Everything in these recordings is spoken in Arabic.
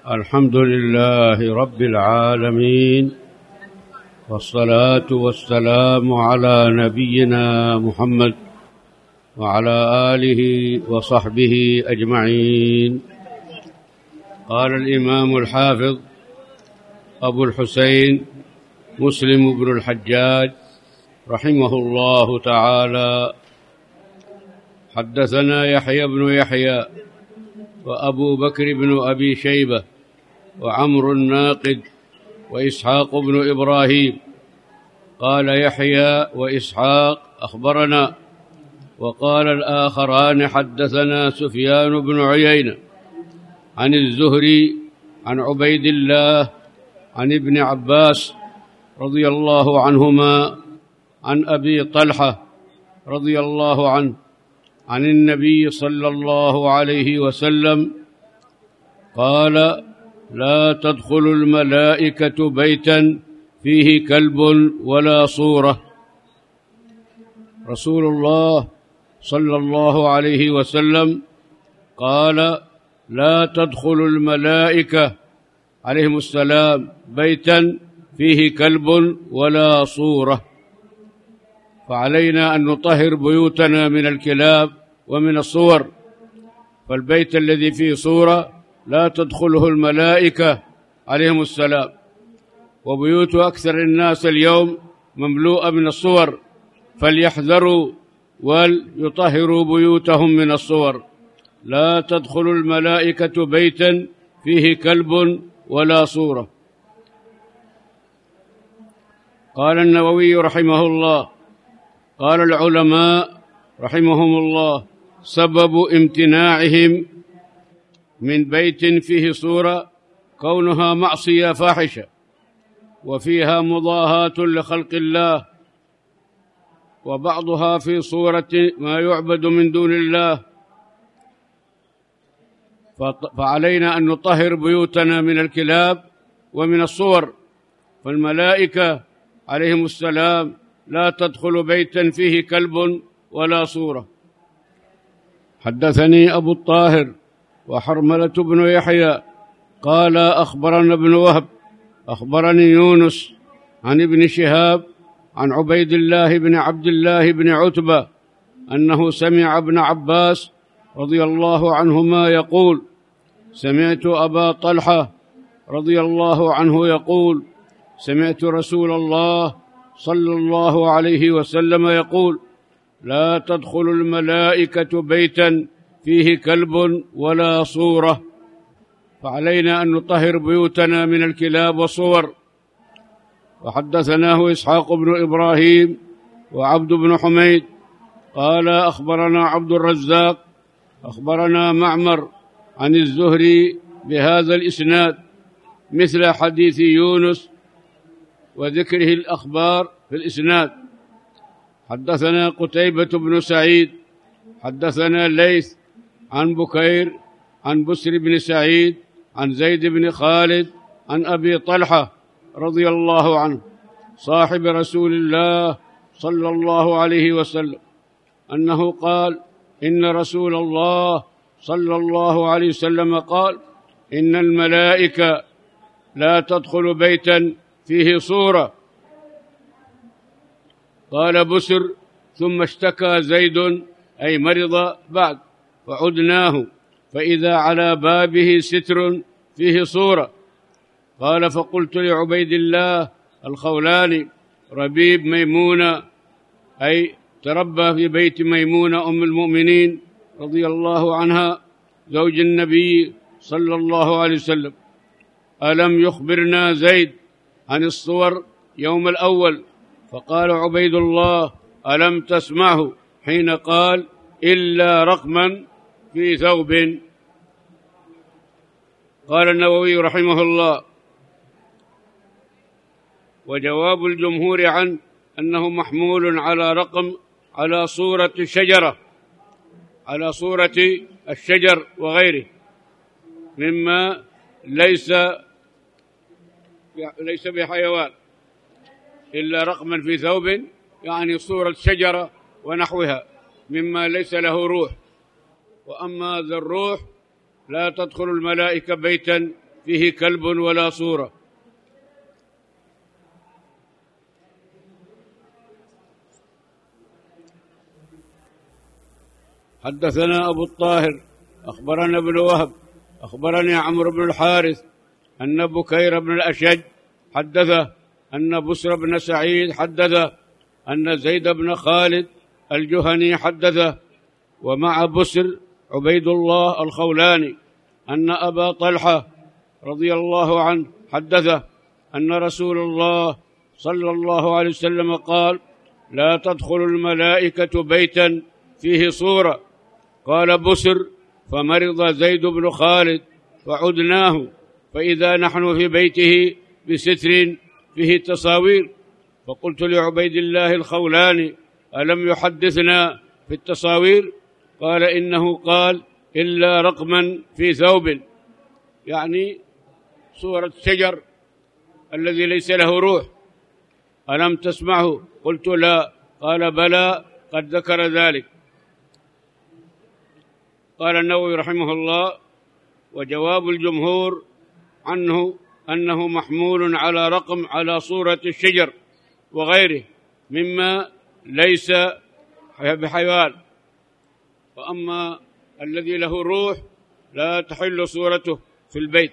الحمد لله رب العالمين، والصلاة والسلام على نبينا محمد وعلى آله وصحبه أجمعين. قال الإمام الحافظ أبو الحسين مسلم بن الحجاج رحمه الله تعالى: حدثنا يحيى بن يحيى وأبو بكر بن أبي شيبة وعمرو الناقد وإسحاق بن إبراهيم. قال يحيى وإسحاق أخبرنا، وقال الآخران حدثنا سفيان بن عيينة عن الزهري عن عبيد الله عن ابن عباس رضي الله عنهما عن أبي طلحة رضي الله عنه عن النبي صلى الله عليه وسلم قال: لا تدخل الملائكة بيتا فيه كلب ولا صورة. رسول الله صلى الله عليه وسلم قال: لا تدخل الملائكة عليهم السلام بيتا فيه كلب ولا صورة. فعلينا أن نطهر بيوتنا من الكلاب ومن الصور، فالبيت الذي فيه صورة لا تدخله الملائكة عليهم السلام، وبيوت أكثر الناس اليوم مملوءة من الصور، فليحذروا وليطهروا بيوتهم من الصور. لا تدخل الملائكة بيتا فيه كلب ولا صورة. قال النووي رحمه الله: قال العلماء رحمهم الله: سبب امتناعهم من بيت فيه صورة كونها معصية فاحشة، وفيها مضاهاة لخلق الله، وبعضها في صورة ما يعبد من دون الله. فعلينا أن نطهر بيوتنا من الكلاب ومن الصور، فالملائكة عليهم السلام لا تدخل بيتا فيه كلب ولا صورة. حدثني أبو الطاهر وحرملة بن يحيى قال: أخبرنا ابن وهب أخبرني يونس عن ابن شهاب عن عبيد الله بن عبد الله بن عتبة أنه سمع ابن عباس رضي الله عنهما يقول: سمعت أبا طلحة رضي الله عنه يقول: سمعت رسول الله صلى الله عليه وسلم يقول: لا تدخل الملائكة بيتا فيه كلب ولا صورة. فعلينا أن نطهر بيوتنا من الكلاب والصور. وحدثناه إسحاق بن إبراهيم وعبد بن حميد قال: أخبرنا عبد الرزاق أخبرنا معمر عن الزهري بهذا الإسناد مثل حديث يونس وذكره الأخبار في الإسناد. حدثنا قتيبة بن سعيد حدثنا ليث عن بكير عن بسر بن سعيد عن زيد بن خالد عن أبي طلحة رضي الله عنه صاحب رسول الله صلى الله عليه وسلم أنه قال: إن رسول الله صلى الله عليه وسلم قال: إن الملائكة لا تدخل بيتا فيه صورة. قال بسر: ثم اشتكى زيد أي مرض بعد، فعدناه فإذا على بابه ستر فيه صورة. قال: فقلت لعبيد الله الخولاني ربيب ميمونة، أي تربى في بيت ميمونة أم المؤمنين رضي الله عنها زوج النبي صلى الله عليه وسلم: ألم يخبرنا زيد عن الصور يوم الأول؟ فقال عبيد الله: ألم تسمعه حين قال: إلا رقما في ثوب. قال النووي رحمه الله: وجواب الجمهور عن أنه محمول على رقم على صورة شجرة، على صورة الشجر وغيره مما ليس بحيوان. إلا رقما في ثوب يعني صورة شجرة ونحوها مما ليس له روح. وأما ذا الروح لا تدخل الملائكة بيتا فيه كلب ولا صورة. حدثنا أبو الطاهر أخبرنا ابن وهب أخبرني عمرو بن الحارث أن بكير بن الأشج حدثه أن بسر بن سعيد حدثه أن زيد بن خالد الجهني حدثه، ومع بسر عبيد الله الخولاني، أن أبا طلحة رضي الله عنه حدثه أن رسول الله صلى الله عليه وسلم قال: لا تدخل الملائكة بيتا فيه صورة. قال بسر: فمرض زيد بن خالد فعدناه، فإذا نحن في بيته بستر فيه تصاوير، فقلت لعبيد الله الخولاني: ألم يحدثنا في التصاوير؟ قال: إنه قال: إلا رقما في ثوب، يعني صورة شجر الذي ليس له روح. ألم تسمعه؟ قلت: لا. قال: بلى، قد ذكر ذلك. قال النووي رحمه الله: وجواب الجمهور عنه أنه محمول على رقم على صورة الشجر وغيره مما ليس بحيوان، وأما الذي له روح لا تحل صورته في البيت.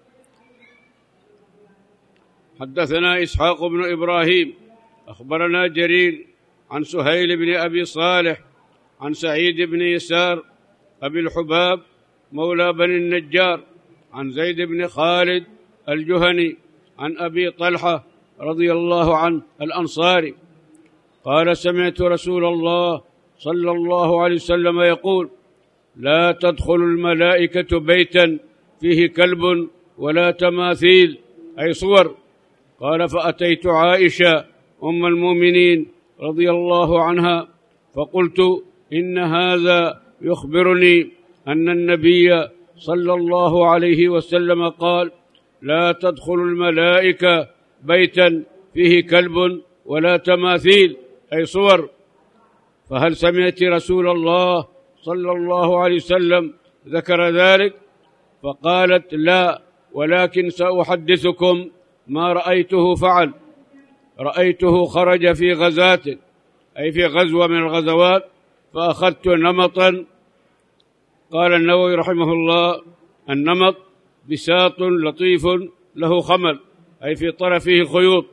حدثنا إسحاق بن إبراهيم أخبرنا جرير عن سهيل بن أبي صالح عن سعيد بن يسار أبي الحباب مولى بني النجار عن زيد بن خالد الجهني عن أبي طلحة رضي الله عنه الأنصاري قال: سمعت رسول الله صلى الله عليه وسلم يقول: لا تدخل الملائكة بيتا فيه كلب ولا تماثيل، أي صور. قال: فأتيت عائشة أم المؤمنين رضي الله عنها فقلت: إن هذا يخبرني أن النبي صلى الله عليه وسلم قال: لا تدخل الملائكة بيتا فيه كلب ولا تماثيل، أي صور. فهل سمعت رسول الله صلى الله عليه وسلم ذكر ذلك؟ فقالت: لا، ولكن سأحدثكم ما رأيته فعل. رأيته خرج في غزاة، أي في غزوة من الغزوات، فأخذت نمطا. قال النووي رحمه الله: النمط بساط لطيف له خمل، أي في طرفه خيوط.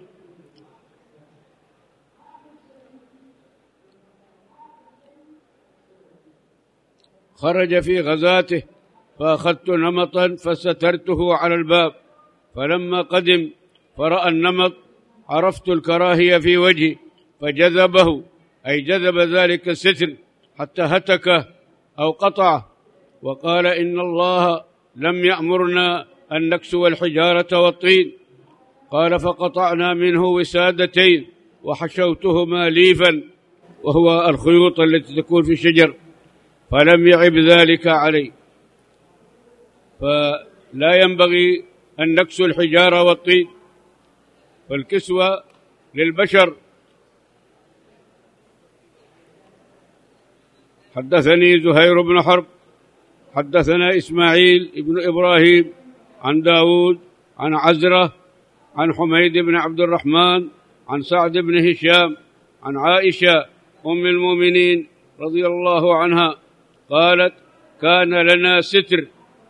خرج في غزاته فأخذت نمطا فسترته على الباب، فلما قدم فرأى النمط عرفت الكراهية في وجهي فجذبه، أي جذب ذلك الستر حتى هتكه أو قطعه، وقال: إن الله لم يأمرنا أن نكسو الحجارة والطين. قال: فقطعنا منه وسادتين وحشوتهما ليفا، وهو الخيوط التي تكون في الشجر، فلم يعب ذلك علي. فلا ينبغي أن نكسو الحجارة والطين، فالكسوة للبشر. حدثني زهير بن حرب حدثنا إسماعيل بن إبراهيم عن داود عن عزرة عن حميد بن عبد الرحمن عن سعد بن هشام عن عائشة أم المؤمنين رضي الله عنها قالت: كان لنا ستر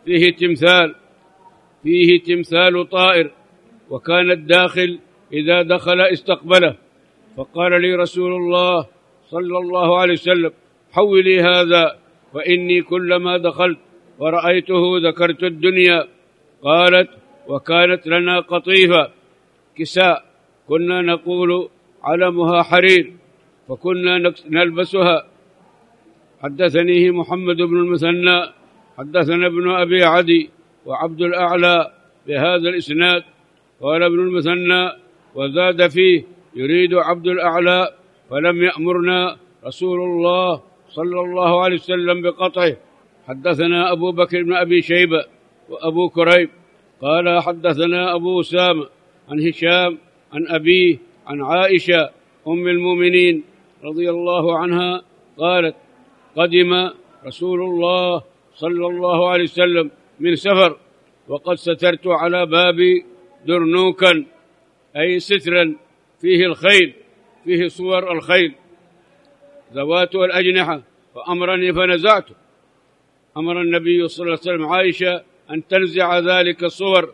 فيه تمثال طائر، وكان الداخل إذا دخل استقبله، فقال لي رسول الله صلى الله عليه وسلم: حولي هذا، فإني كلما دخلت ورأيته ذكرت الدنيا. قالت: وكانت لنا قطيفة كساء كنا نقول علمها حرير، فكنا نلبسها. حدثنيه محمد بن المثنى حدثنا ابن أبي عدي وعبد الأعلى بهذا الإسناد. قال ابن المثنى: وزاد فيه يريد عبد الأعلى: فلم يأمرنا رسول الله صلى الله عليه وسلم بقطعه. حدثنا أبو بكر بن أبي شيبة وأبو كريب قال: حدثنا أبو أسامة عن هشام عن أبيه عن عائشة أم المؤمنين رضي الله عنها قالت: قدم رسول الله صلى الله عليه وسلم من سفر، وقد سترت على بابي درنوكا أي سترا فيه الخيل، فيه صور الخيل ذوات الأجنحة، فأمرني فنزعته. أمر النبي صلى الله عليه وسلم عائشة أن تنزع ذلك الصور،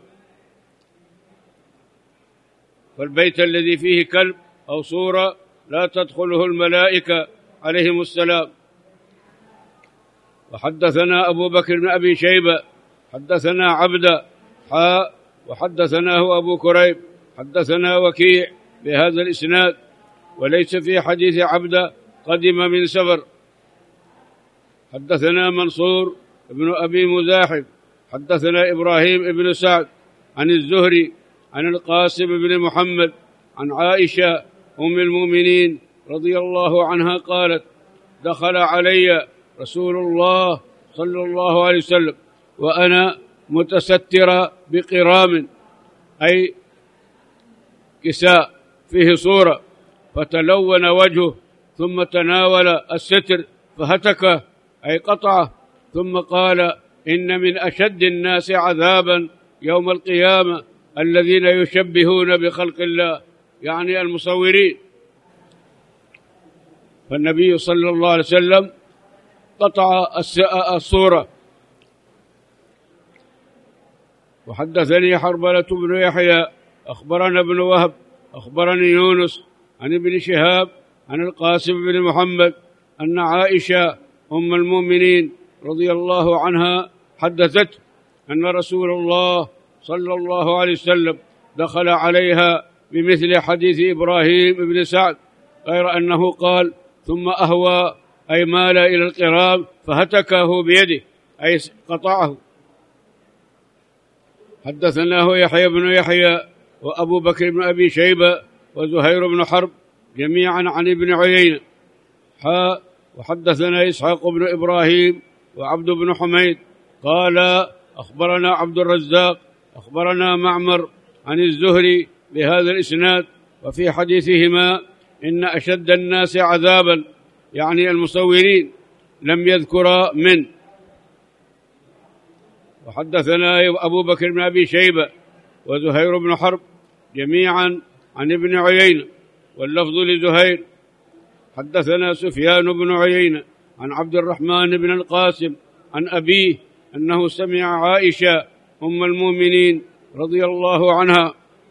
فالبيت الذي فيه كلب أو صورة لا تدخله الملائكة عليهم السلام. وحدثنا أبو بكر بن أبي شيبة حدثنا عبدة وحدثناه أبو كريب حدثنا وكيع بهذا الإسناد، وليس في حديث عبدة قدم من سفر. حدثنا منصور بن أبي مزاحم حدثنا إبراهيم بن سعد عن الزهري عن القاسم بن محمد عن عائشة أم المؤمنين رضي الله عنها قالت: دخل علي رسول الله صلى الله عليه وسلم وأنا متسترة بقرام أي كساء فيه صورة، فتلون وجهه ثم تناول الستر فهتكه أي قطعه، ثم قال: إن من أشد الناس عذابا يوم القيامة الذين يشبهون بخلق الله، يعني المصورين. فالنبي صلى الله عليه وسلم قطع الصورة. وحدثني حربلة بن يحيى أخبرنا ابن وهب أخبرني يونس عن ابن شهاب عن القاسم بن محمد أن عائشة أم المؤمنين رضي الله عنها حدثت أن رسول الله صلى الله عليه وسلم دخل عليها بمثل حديث إبراهيم بن سعد، غير أنه قال: ثم أهوى أي مال إلى القرام فهتكه بيده أي قطعه. حدثناه يحيى بن يحيى وأبو بكر بن أبي شيبة وزهير بن حرب جميعا عن ابن عيينة. وحدثنا إسحاق بن إبراهيم وعبد بن حميد قال: أخبرنا عبد الرزاق أخبرنا معمر عن الزهري بهذا الإسناد، وفي حديثهما إن أشد الناس عذابا يعني المصورين لم يذكر من. وحدثنا أبو بكر بن أبي شيبة وزهير بن حرب جميعا عن ابن عيينة، واللفظ لزهير. حدثنا سفيان بن عيينة عن عبد الرحمن بن القاسم عن أبيه أنه سمع عائشة أم المؤمنين رضي الله عنها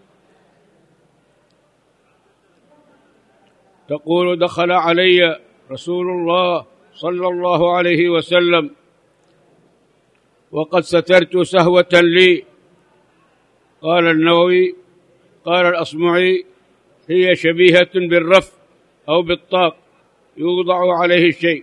تقول: دخل علي رسول الله صلى الله عليه وسلم وقد سترت سهوة لي. قال النووي قال الأصمعي: هي شبيهة بالرف أو بالطاق يوضع عليه الشيء.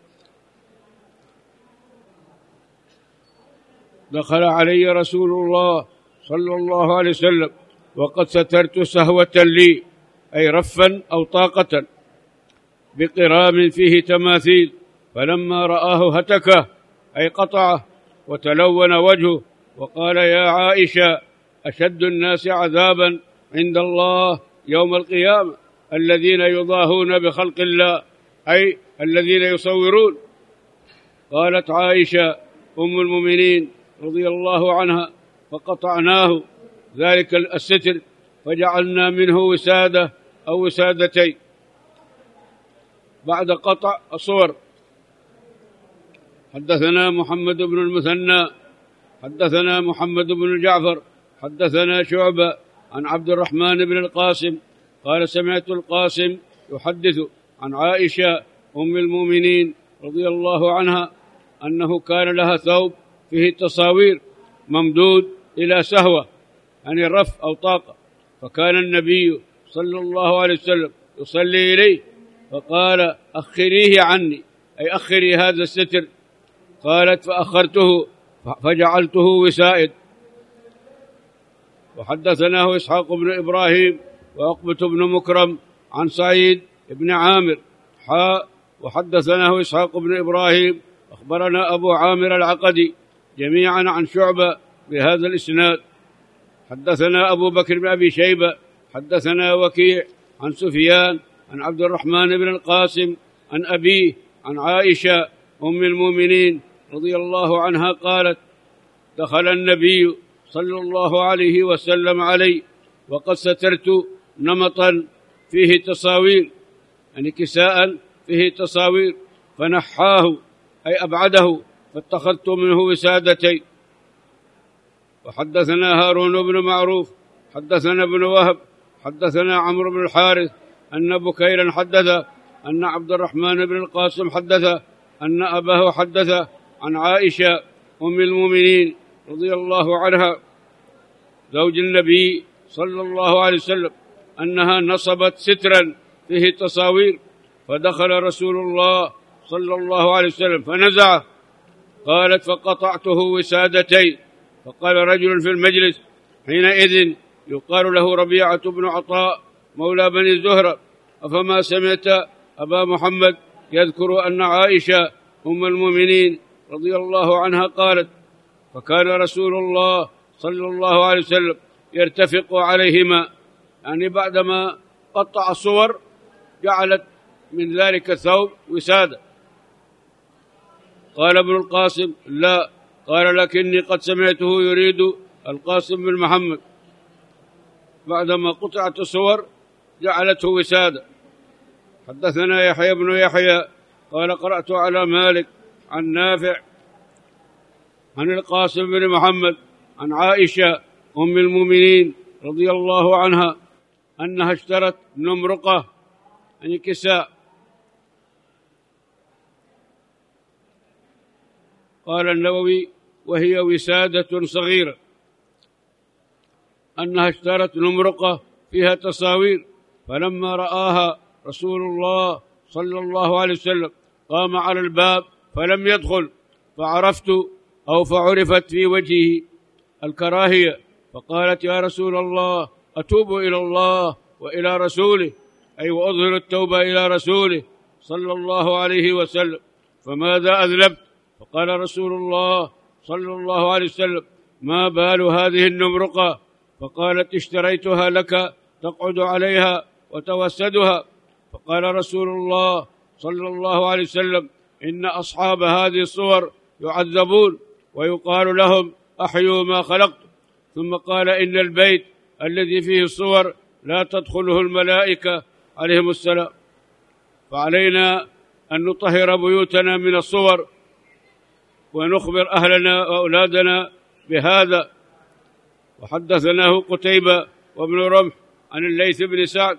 دخل علي رسول الله صلى الله عليه وسلم وقد سترت سهوة لي أي رفا أو طاقة بقرام فيه تماثيل، فلما رآه هتكه أي قطعه وتلون وجهه وقال: يا عائشة أشد الناس عذابا عند الله يوم القيامة الذين يضاهون بخلق الله أي الذين يصورون. قالت عائشة أم المؤمنين رضي الله عنها: فقطعناه ذلك الستر فجعلنا منه وسادة أو وسادتين بعد قطع الصور. حدثنا محمد بن المثنى حدثنا محمد بن جعفر حدثنا شعبة عن عبد الرحمن بن القاسم قال: سمعت القاسم يحدث عن عائشة أم المؤمنين رضي الله عنها أنه كان لها ثوب فيه تصاوير ممدود إلى سهوة يعني رف أو طاقة، فكان النبي صلى الله عليه وسلم يصلي إليه فقال: أخريه عني أي أخري هذا الستر. قالت: فأخرته فجعلته وسائد. وحدثناه إسحاق بن إبراهيم وعقبة بن مكرم عن سعيد بن عامر وحدثناه إسحاق بن إبراهيم أخبرنا أبو عامر العقدي جميعا عن شعبة بهذا الإسناد. حدثنا أبو بكر بن أبي شيبة حدثنا وكيع عن سفيان عن عبد الرحمن بن القاسم عن أبيه عن عائشة أم المؤمنين رضي الله عنها قالت: دخل النبي صلى الله عليه وسلم علي، وقد سترت نمطا فيه تصاوير، يعني كساء فيه تصاوير، فنحاه أي أبعده، فاتخذت منه وسادتين. وحدثنا هارون بن معروف حدثنا ابن وهب حدثنا عمرو بن الحارث أن بكيرا حدث أن عبد الرحمن بن القاسم حدث أن أباه حدث عن عائشة أم المؤمنين رضي الله عنها زوج النبي صلى الله عليه وسلم أنها نصبت سترا فيه تصاوير، فدخل رسول الله صلى الله عليه وسلم فنزعه. قالت فقطعته وسادتين. فقال رجل في المجلس حينئذ يقال له ربيعة بن عطاء مولى بني زهرة: أفما سمعت أبا محمد يذكر أن عائشة أم المؤمنين رضي الله عنها قالت: فكان رسول الله صلى الله عليه وسلم يرتفق عليهما، يعني بعدما قطع الصور جعلت من ذلك الثوب وسادة. قال ابن القاسم: لا، قال لكني قد سمعته يريد القاسم بن محمد، بعدما قطعت الصور جعلته وسادة. حدثنا يحيى بن يحيى قال: قرأت على مالك عن نافع عن القاسم بن محمد عن عائشة أم المؤمنين رضي الله عنها أنها اشترت نمرقة، يعني كساء. قال النووي: وهي وسادة صغيرة، أنها اشترت نمرقة فيها تصاوير، فلما رآها رسول الله صلى الله عليه وسلم قام على الباب فلم يدخل، فعرفت أو فعرفت في وجهه الكراهية، فقالت: يا رسول الله، أتوب إلى الله وإلى رسوله، أي وأظهر التوبة إلى رسوله صلى الله عليه وسلم، فماذا أذنبت؟ فقال رسول الله صلى الله عليه وسلم: ما بال هذه النمرقة؟ فقالت: اشتريتها لك تقعد عليها وتوسدها. فقال رسول الله صلى الله عليه وسلم: إن أصحاب هذه الصور يعذبون ويقال لهم: أحيوا ما خلقت. ثم قال: إن البيت الذي فيه الصور لا تدخله الملائكة عليهم السلام. فعلينا أن نطهر بيوتنا من الصور، ونخبر أهلنا وأولادنا بهذا. وحدثناه قتيبة وابن رمح عن الليث بن سعد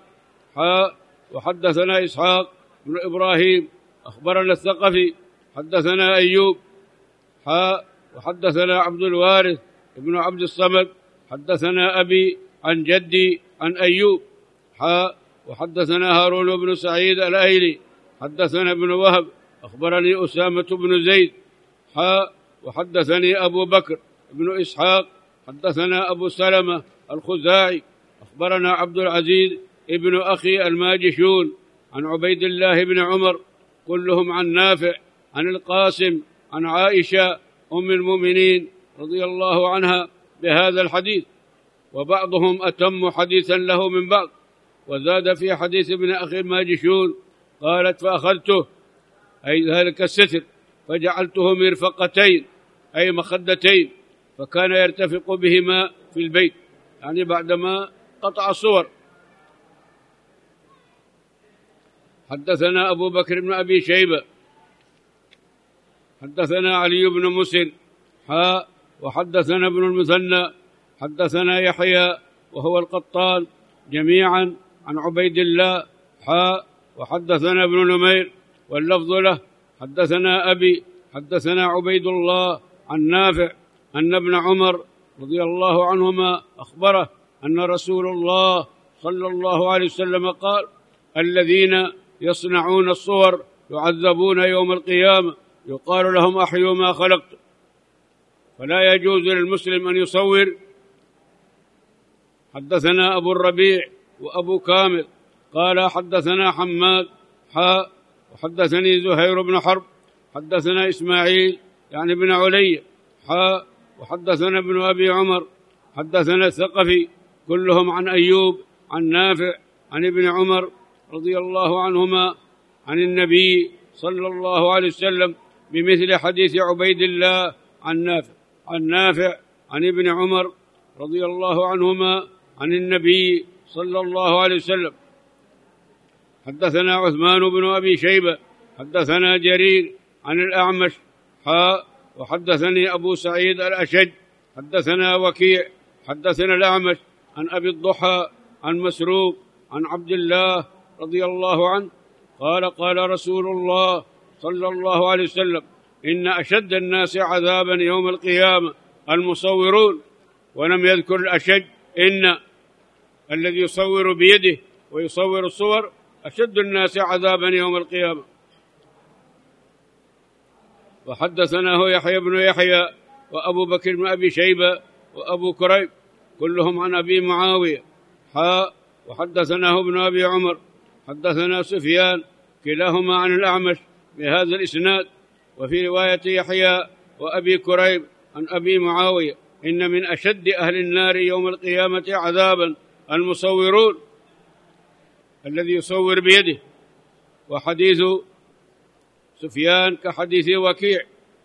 وحدثنا إسحاق بن إبراهيم أخبرنا الثقفي حدثنا أيوب وحدثنا عبد الوارث ابن عبد الصمد حدثنا أبي عن جدي عن أيوب وحدثنا هارون بن سعيد الأيلي حدثنا ابن وهب أخبرني أسامة بن زيد وحدثني أبو بكر بن إسحاق حدثنا أبو سلمة الخزاعي أخبرنا عبد العزيز ابن أخي الماجشون عن عبيد الله بن عمر كلهم عن نافع عن القاسم عن عائشة أم المؤمنين رضي الله عنها بهذا الحديث، وبعضهم أتم حديثا له من بعض. وزاد في حديث ابن أخي الماجشون قالت: فأخذته، أي ذلك الستر، فجعلته مرفقتين، أي مخدتين، فكان يرتفق بهما في البيت، يعني بعدما قطع الصور. حدثنا أبو بكر بن أبي شيبة حدثنا علي بن مسهر وحدثنا ابن المثنى حدثنا يحيى وهو القطان جميعا عن عبيد الله وحدثنا ابن نمير واللفظ له حدثنا أبي حدثنا عبيد الله عن نافع أن ابن عمر رضي الله عنهما أخبره أن رسول الله صلى الله عليه وسلم قال: الذين يصنعون الصور يعذبون يوم القيامة، يقال لهم: أحيوا ما خلقت. فلا يجوز للمسلم أن يصور. حدثنا أبو الربيع وأبو كامل قال: حدثنا حماد وحدثني زهير بن حرب حدثنا إسماعيل يعني بن علي وحدثنا ابن أبي عمر حدثنا الثقفي كلهم عن أيوب عن نافع عن ابن عمر رضي الله عنهما عن النبي صلى الله عليه وسلم بمثل حديث عبيد الله عن نافع عن ابن عمر رضي الله عنهما عن النبي صلى الله عليه وسلم. حدثنا عثمان بن أبي شيبة حدثنا جرير عن الأعمش وحدثني أبو سعيد الأشج حدثنا وكيع حدثنا الأعمش عن أبي الضحى عن مسروق عن عبد الله رضي الله عنه قال قال رسول الله صلى الله عليه وسلم: إن أشد الناس عذابا يوم القيامة المصورون. ولم يذكر الأشد، إن الذي يصور بيده ويصور الصور أشد الناس عذابا يوم القيامة. وحدثناه يحيى بن يحيى وأبو بكر بن أبي شيبة وأبو كريب كلهم عن أبي معاوية وحدثناه ابن أبي عمر حدثنا سفيان كلاهما عن الأعمش بهذا الإسناد. وفي رواية يحيى وأبي كريب عن أبي معاوية: إن من أشد أهل النار يوم القيامة عذابا المصورون، الذي يصور بيده. وحديث سفيان كحديث وكيع.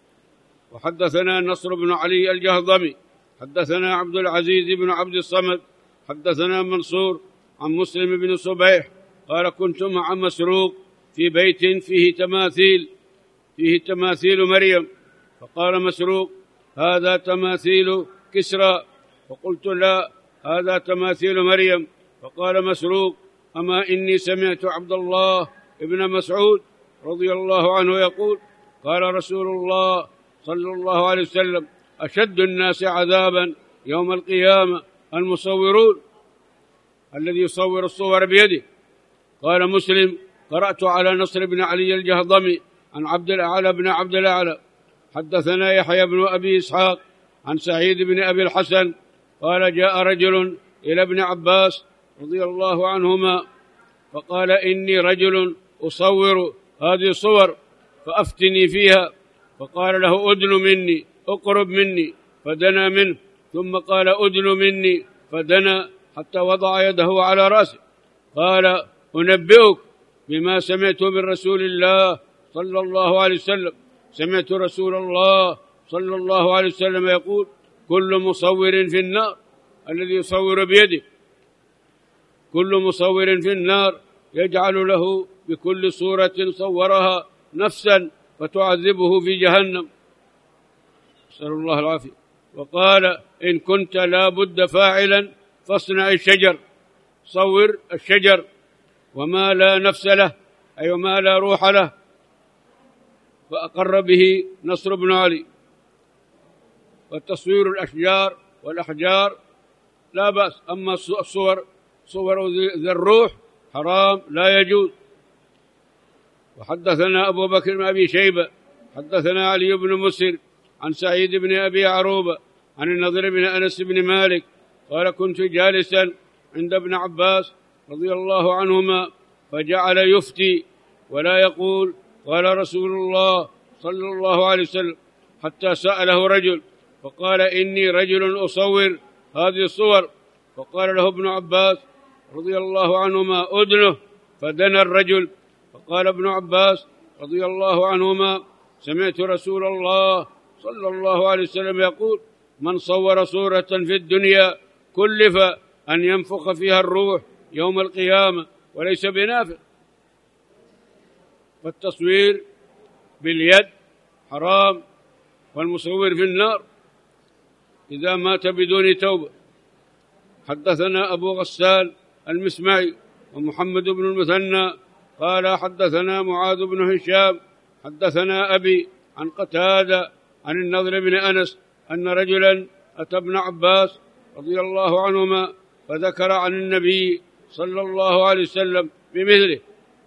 وحدثنا نصر بن علي الجهضمي حدثنا عبد العزيز بن عبد الصمد حدثنا منصور عن مسلم بن صبيح قال: كنت مع مسروق في بيت فيه تماثيل مريم، فقال مسروق: هذا تماثيل كسرى. فقلت: لا، هذا تماثيل مريم. فقال مسروق: أما إني سمعت عبد الله ابن مسعود رضي الله عنه يقول: قال رسول الله صلى الله عليه وسلم: أشد الناس عذابا يوم القيامة المصورون، الذي يصور الصور بيده. قال مسلم: قرأت على نصر بن علي الجهضمي عن عبد الأعلى بن عبد الأعلى حدثنا يحيى بن أبي إسحاق عن سعيد بن أبي الحسن قال: جاء رجل إلى ابن عباس رضي الله عنهما فقال: إني رجل أصور هذه الصور فأفتني فيها. فقال له: أدن مني، أقرب مني، فدنا منه، ثم قال: أدن مني، فدنا حتى وضع يده على رأسه. قال: أنبئك بما سمعت من رسول الله صلى الله عليه وسلم. سمعت رسول الله صلى الله عليه وسلم يقول: كل مصور في النار، الذي يصور بيده، كل مصور في النار يجعل له بكل صورة صورها نفسا فتعذبه في جهنم، نسأل الله العافية. وقال: إن كنت لا بد فاعلا فاصنع الشجر، صور الشجر وما لا نفس له، أي وما لا روح له. فأقر به نصر بن علي. وتصوير الأشجار والأحجار لا بأس، أما صور ذي الروح حرام لا يجوز. وحدثنا أبو بكر بن أبي شيبة حدثنا علي بن مسهر عن سعيد بن أبي عروبة عن النضر بن أنس بن مالك قال: كنت جالسا عند ابن عباس رضي الله عنهما فجعل يفتي ولا يقول: قال رسول الله صلى الله عليه وسلم، حتى سأله رجل فقال: إني رجل أصور هذه الصور. فقال له ابن عباس رضي الله عنهما: أدنه. فدنا الرجل. فقال ابن عباس رضي الله عنهما: سمعت رسول الله صلى الله عليه وسلم يقول: من صور صورة في الدنيا كلف أن ينفخ فيها الروح يوم القيامة وليس بنافخ. فالتصوير باليد حرام، والمصور في النار إذا مات بدون توبة. حدثنا أبو غسان المسمعي ومحمد بن المثنى قال: حدثنا معاذ بن هشام حدثنا أبي عن قتادة عن النضر بن أنس أن رجلا أتى ابن عباس رضي الله عنهما فذكر عن النبي صلى الله عليه وسلم بمثله.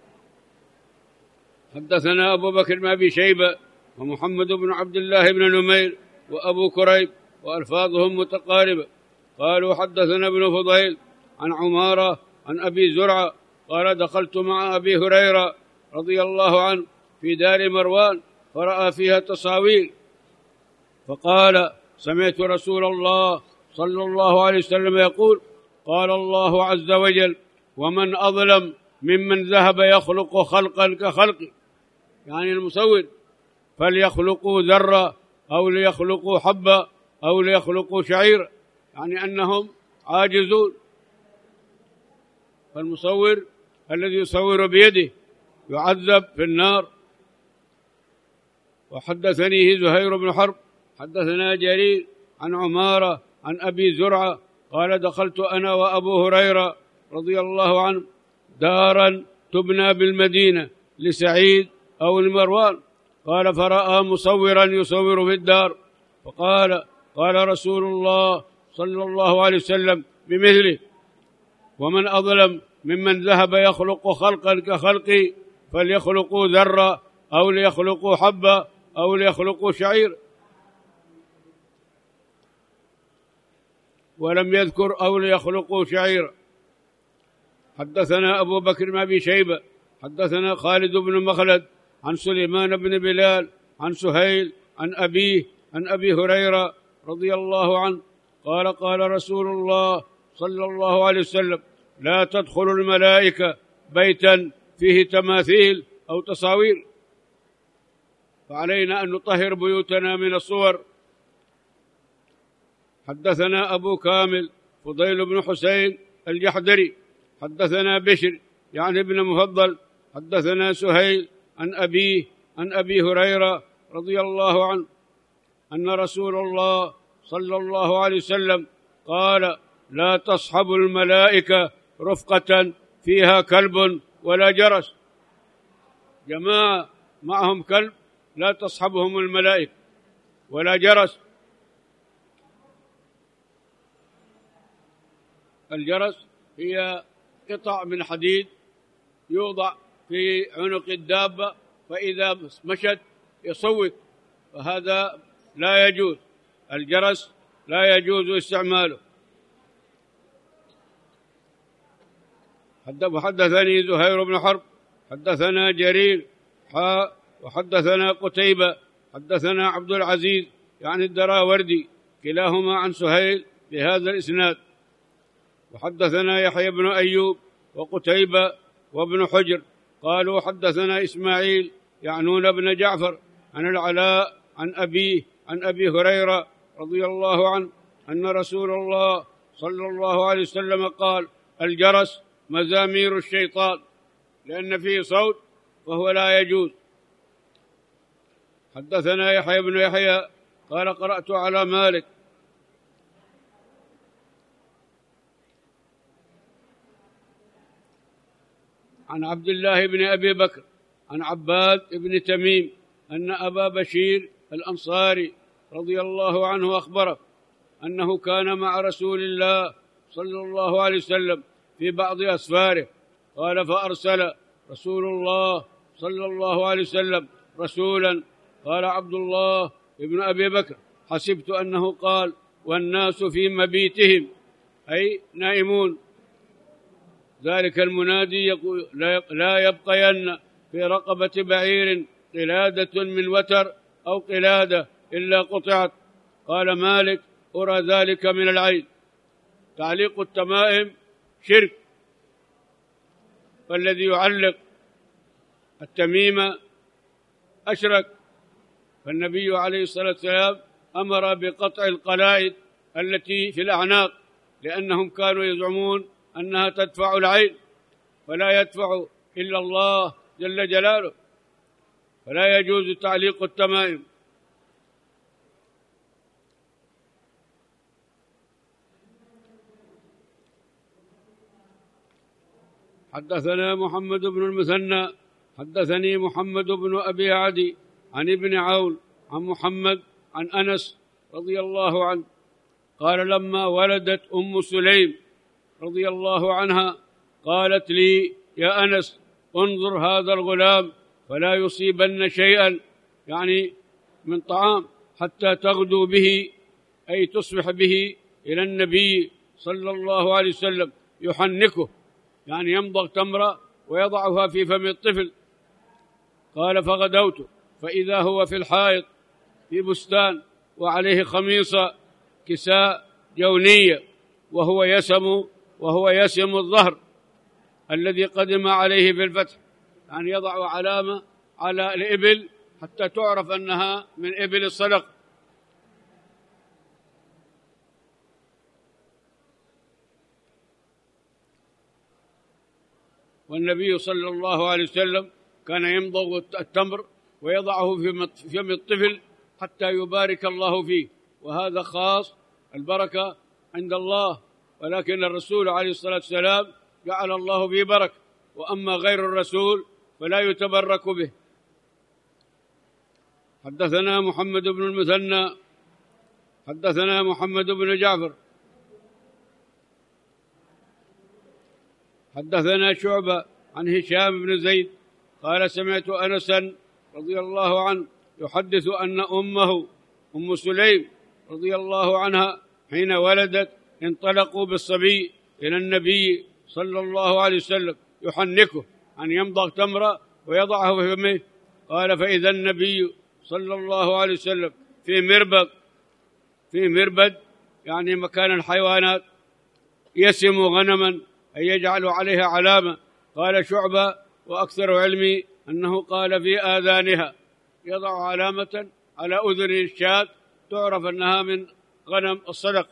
حدثنا أبو بكر بن أبي شيبة ومحمد بن عبد الله بن نمير وأبو كريب وألفاظهم متقاربة. قالوا: حدثنا ابن فضيل عن عمارة عن أبي زرعة قال: دخلت مع أبي هريرة رضي الله عنه في دار مروان فرأى فيها تصاوير، فقال: سمعت رسول الله صلى الله عليه وسلم يقول: قال الله عز وجل: ومن أظلم ممن ذهب يخلق خلقا كخلقي، يعني المصور، فليخلقوا ذرة أو ليخلقوا حبة أو ليخلقوا شعير، يعني أنهم عاجزون. فالمصور الذي يصور بيده يعذب في النار. وحدثني زهير بن حرب حدثنا جرير عن عمارة عن أبي زرعة قال دخلت أنا وأبو هريرة رضي الله عنه دارا تبنى بالمدينة لسعيد أو لمروان، قال فرأى مصورا يصور في الدار فقال قال رسول الله صلى الله عليه وسلم بمثله: ومن أظلم ممن ذهب يخلق خلقا كخلقي، فليخلقوا ذرة أو ليخلقوا حبة أو ليخلقوا شعير. ولم يذكر أو ليخلقوا شعير. حدثنا أبو بكر بن أبي شيبة حدثنا خالد بن مخلد عن سليمان بن بلال عن سهيل عن أبيه عن أبي هريرة رضي الله عنه قال قال رسول الله صلى الله عليه وسلم: لا تدخل الملائكة بيتا فيه تماثيل أو تصاوير. فعلينا أن نطهر بيوتنا من الصور. حدثنا أبو كامل فضيل بن حسين الجحدري حدثنا بشر يعني ابن مفضل حدثنا سهيل عن أبيه عن أبي هريرة رضي الله عنه أن رسول الله صلى الله عليه وسلم قال: لا تصحب الملائكة رفقة فيها كلب ولا جرس. جماعة معهم كلب لا تصحبهم الملائكة ولا جرس. الجرس هي قطع من حديد يوضع في عنق الدابة، فإذا مشت يصوت، فهذا لا يجوز. الجرس لا يجوز استعماله. وحدثني زهير بن حرب حدثنا جرير وحدثنا قتيبة حدثنا عبد العزيز يعني الدراوردي كلاهما عن سهيل بهذا الإسناد. وحدثنا يحيى بن أيوب وقتيبة وابن حجر قالوا حدثنا إسماعيل يعنون بن جعفر عن العلاء عن أبيه عن أبي هريرة رضي الله عنه أن رسول الله صلى الله عليه وسلم قال: الجرس مزامير الشيطان، لأن فيه صوت فهو لا يجوز. حدثنا يحيى بن يحيى قال قرأت على مالك عن عبد الله بن أبي بكر عن عباد بن تميم أن أبا بشير الأنصاري رضي الله عنه أخبره أنه كان مع رسول الله صلى الله عليه وسلم في بعض أسفاره، قال: فأرسل رسول الله صلى الله عليه وسلم رسولا. قال عبد الله ابن أبي بكر: حسبت أنه قال: والناس في مبيتهم، أي نائمون. ذلك المنادي يقول: لا يبقين في رقبة بعير قلادة من وتر أو قلادة إلا قطعت. قال مالك: أرى ذلك من العين. تعليق التمائم شرك، فالذي يعلق التميمة أشرك. فالنبي عليه الصلاة والسلام أمر بقطع القلائد التي في الأعناق، لأنهم كانوا يزعمون أنها تدفع العين، فلا يدفع إلا الله جل جلاله، فلا يجوز تعليق التمائم. حدثنا محمد بن المثنى حدثني محمد بن أبي عدي عن ابن عون عن محمد عن أنس رضي الله عنه قال: لما ولدت أم سليم رضي الله عنها قالت لي: يا أنس، انظر هذا الغلام فلا يصيبن شيئا، يعني من طعام، حتى تغدو به، أي تصبح به إلى النبي صلى الله عليه وسلم يحنكه، يعني يمضغ تمرة ويضعها في فم الطفل. قال: فغدوت فإذا هو في الحائط في بستان وعليه خميصة كساء جونية، وهو يسم الظهر الذي قدم عليه في الفتح، يعني يضع علامة على الإبل حتى تعرف أنها من إبل الصدق. والنبي صلى الله عليه وسلم كان يمضغ التمر ويضعه في فم الطفل حتى يبارك الله فيه، وهذا خاص البركة عند الله، ولكن الرسول عليه الصلاة والسلام جعل الله به بركة، وأما غير الرسول فلا يتبرك به. حدثنا محمد بن المثنى حدثنا محمد بن جعفر حدثنا شعبة عن هشام بن زيد قال سمعت أنسا رضي الله عنه يحدث أن أمه أم سليم رضي الله عنها حين ولدت انطلقوا بالصبي إلى النبي صلى الله عليه وسلم يحنكه أن يمضغ تمرة ويضعه في فمه. قال فإذا النبي صلى الله عليه وسلم في مربد يعني مكان الحيوانات يسم غنما أي يجعل عليها علامة. قال شعبة وأكثر علمي أنه قال في آذانها، يضع علامة على أذن الشاة تعرف أنها من غنم الصدق.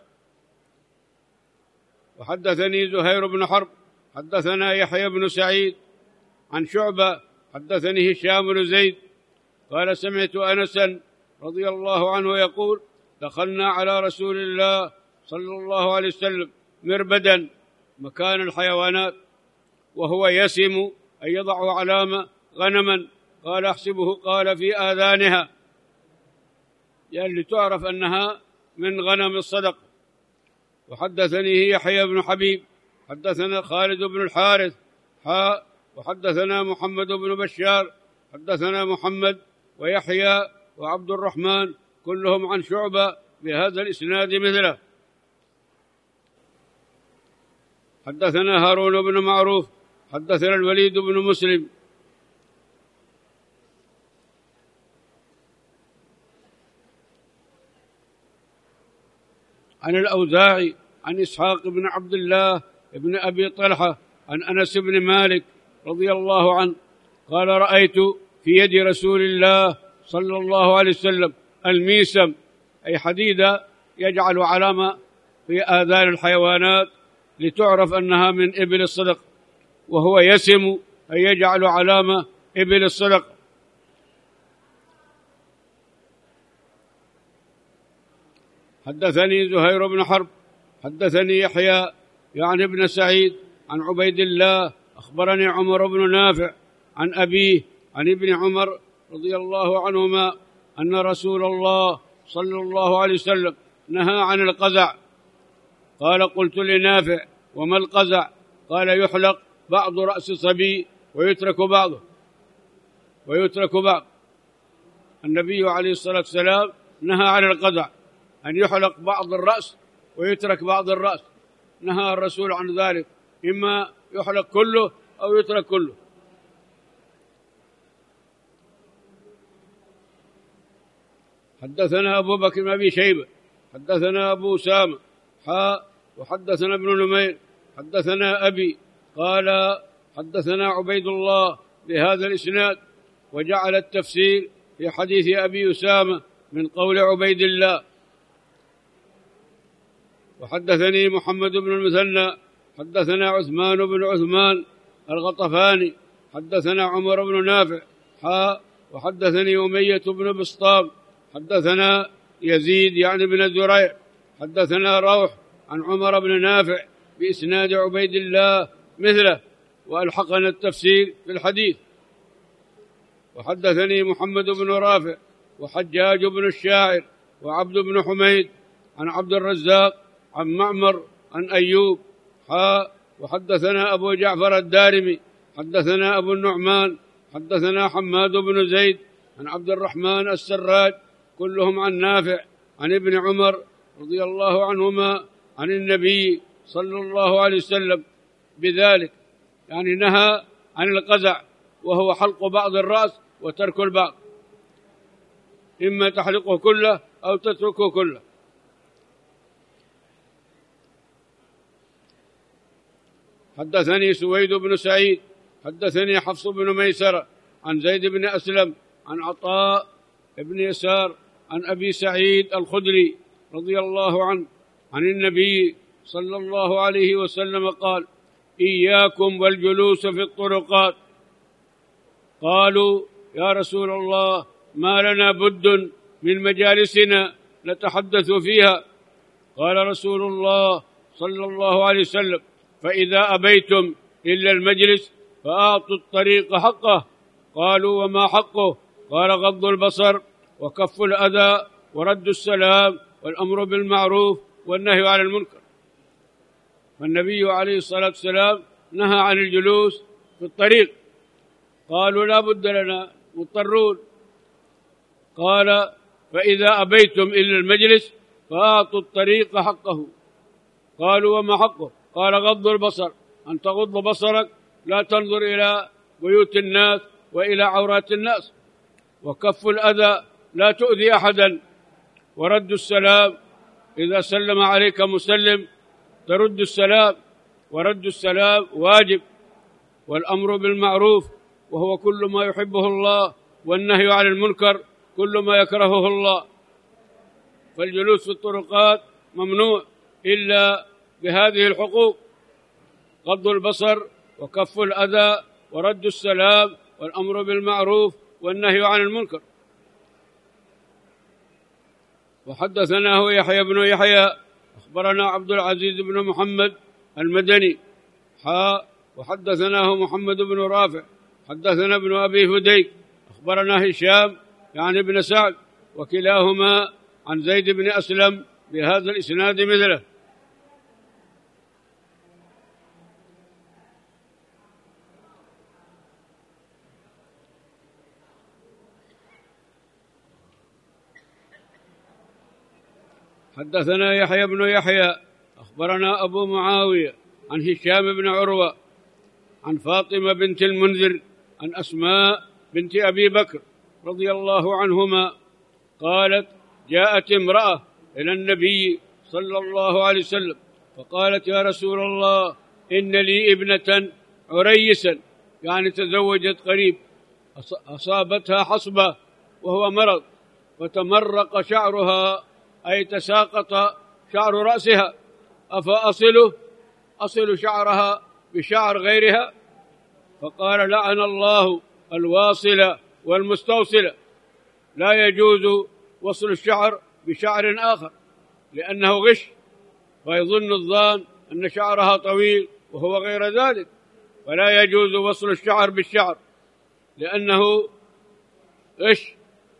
وحدثني زهير بن حرب حدثنا يحيى بن سعيد عن شعبة حدثني هشام بن زيد قال سمعت أنسا رضي الله عنه يقول دخلنا على رسول الله صلى الله عليه وسلم مربدا مكان الحيوانات وهو يسم أي يضع علامة غنما. قال أحسبه قال في آذانها، يعني تعرف أنها من غنم الصدق. وحدثني يحيى بن حبيب حدثنا خالد بن الحارث وحدثنا محمد بن بشار حدثنا محمد ويحيى وعبد الرحمن كلهم عن شعبة بهذا الإسناد مثله. حدثنا هارون بن معروف حدثنا الوليد بن مسلم عن الأوزاعي عن إسحاق بن عبد الله بن أبي طلحة عن أنس بن مالك رضي الله عنه قال رأيت في يد رسول الله صلى الله عليه وسلم الميسم أي حديدة يجعل علامة في آذان الحيوانات لتعرف أنها من إبل الصدق، وهو يسم أي يجعل علامة إبل الصدق. حدثني زهير بن حرب حدثني يحيى يعني ابن سعيد عن عبيد الله أخبرني عمر بن نافع عن أبيه عن ابن عمر رضي الله عنهما أن رسول الله صلى الله عليه وسلم نهى عن القزع. قال قلت لنافع وما القزع؟ قال يحلق بعض رأس صبي ويترك بعض. النبي عليه الصلاة والسلام نهى عن القزع، أن يحلق بعض الرأس ويترك بعض الرأس، نهى الرسول عن ذلك، إما يحلق كله أو يترك كله. حدثنا أبو بكر بن أبي شيبة حدثنا أبو أسامة وحدثنا ابن نمير حدثنا أبي قال حدثنا عبيد الله بهذا الإسناد، وجعل التفسير في حديث أبي أسامة من قول عبيد الله. وحدثني محمد بن المثنى حدثنا عثمان بن عثمان الغطفاني حدثنا عمر بن نافع وحدثني أمية بن بسطام حدثنا يزيد يعني بن زريع حدثنا روح عن عمر بن نافع بإسناد عبيد الله مثله، وألحقنا التفسير في الحديث. وحدثني محمد بن رافع وحجاج بن الشاعر وعبد بن حميد عن عبد الرزاق عن معمر عن أيوب وحدثنا أبو جعفر الدارمي حدثنا أبو النعمان حدثنا حماد بن زيد عن عبد الرحمن السراج كلهم عن نافع عن ابن عمر رضي الله عنهما عن النبي صلى الله عليه وسلم بذلك، يعني نهى عن القزع وهو حلق بعض الرأس وترك البعض، إما تحلقه كله أو تتركه كله. حدثني سويد بن سعيد حدثني حفص بن ميسرة عن زيد بن أسلم عن عطاء بن يسار عن أبي سعيد الخدري رضي الله عنه عن النبي صلى الله عليه وسلم قال إياكم والجلوس في الطرقات. قالوا يا رسول الله ما لنا بد من مجالسنا نتحدث فيها. قال رسول الله صلى الله عليه وسلم فإذا أبيتم إلا المجلس فأعطوا الطريق حقه. قالوا وما حقه؟ قال غض البصر وكف الأذى ورد السلام والأمر بالمعروف والنهي عن المنكر. فالنبي عليه الصلاة والسلام نهى عن الجلوس في الطريق. قالوا لا بد لنا مضطرون. قال فإذا أبيتم إلا المجلس فأعطوا الطريق حقه. قالوا وما حقه؟ قال غض البصر، أن تغض بصرك لا تنظر إلى بيوت الناس وإلى عورات الناس، وكف الأذى لا تؤذي أحدا، ورد السلام إذا سلم عليك مسلم ترد السلام، ورد السلام واجب، والأمر بالمعروف وهو كل ما يحبه الله، والنهي عن المنكر كل ما يكرهه الله. فالجلوس في الطرقات ممنوع إلا بهذه الحقوق: غض البصر وكف الأذى ورد السلام والأمر بالمعروف والنهي عن المنكر. وحدثناه يحيى بن يحيى أخبرنا عبد العزيز بن محمد المدني وحدثناه محمد بن رافع حدثنا ابن أبي فديك أخبرنا هشام يعني ابن سعد، وكلاهما عن زيد بن أسلم بهذا الإسناد مثله. حدثنا يحيى بن يحيى أخبرنا أبو معاوية عن هشام بن عروة عن فاطمة بنت المنذر عن أسماء بنت أبي بكر رضي الله عنهما قالت: جاءت امرأة إلى النبي صلى الله عليه وسلم فقالت: يا رسول الله إن لي ابنة عريسا، يعني تزوجت قريب، أصابتها حصبة وهو مرض، وتمرق شعرها أي تساقط شعر رأسها، أصل شعرها بشعر غيرها؟ فقال: لعن الله الواصلة والمستوصلة. لا يجوز وصل الشعر بشعر آخر لأنه غش، ويظن الظان أن شعرها طويل وهو غير ذلك، فلا يجوز وصل الشعر بالشعر لأنه غش.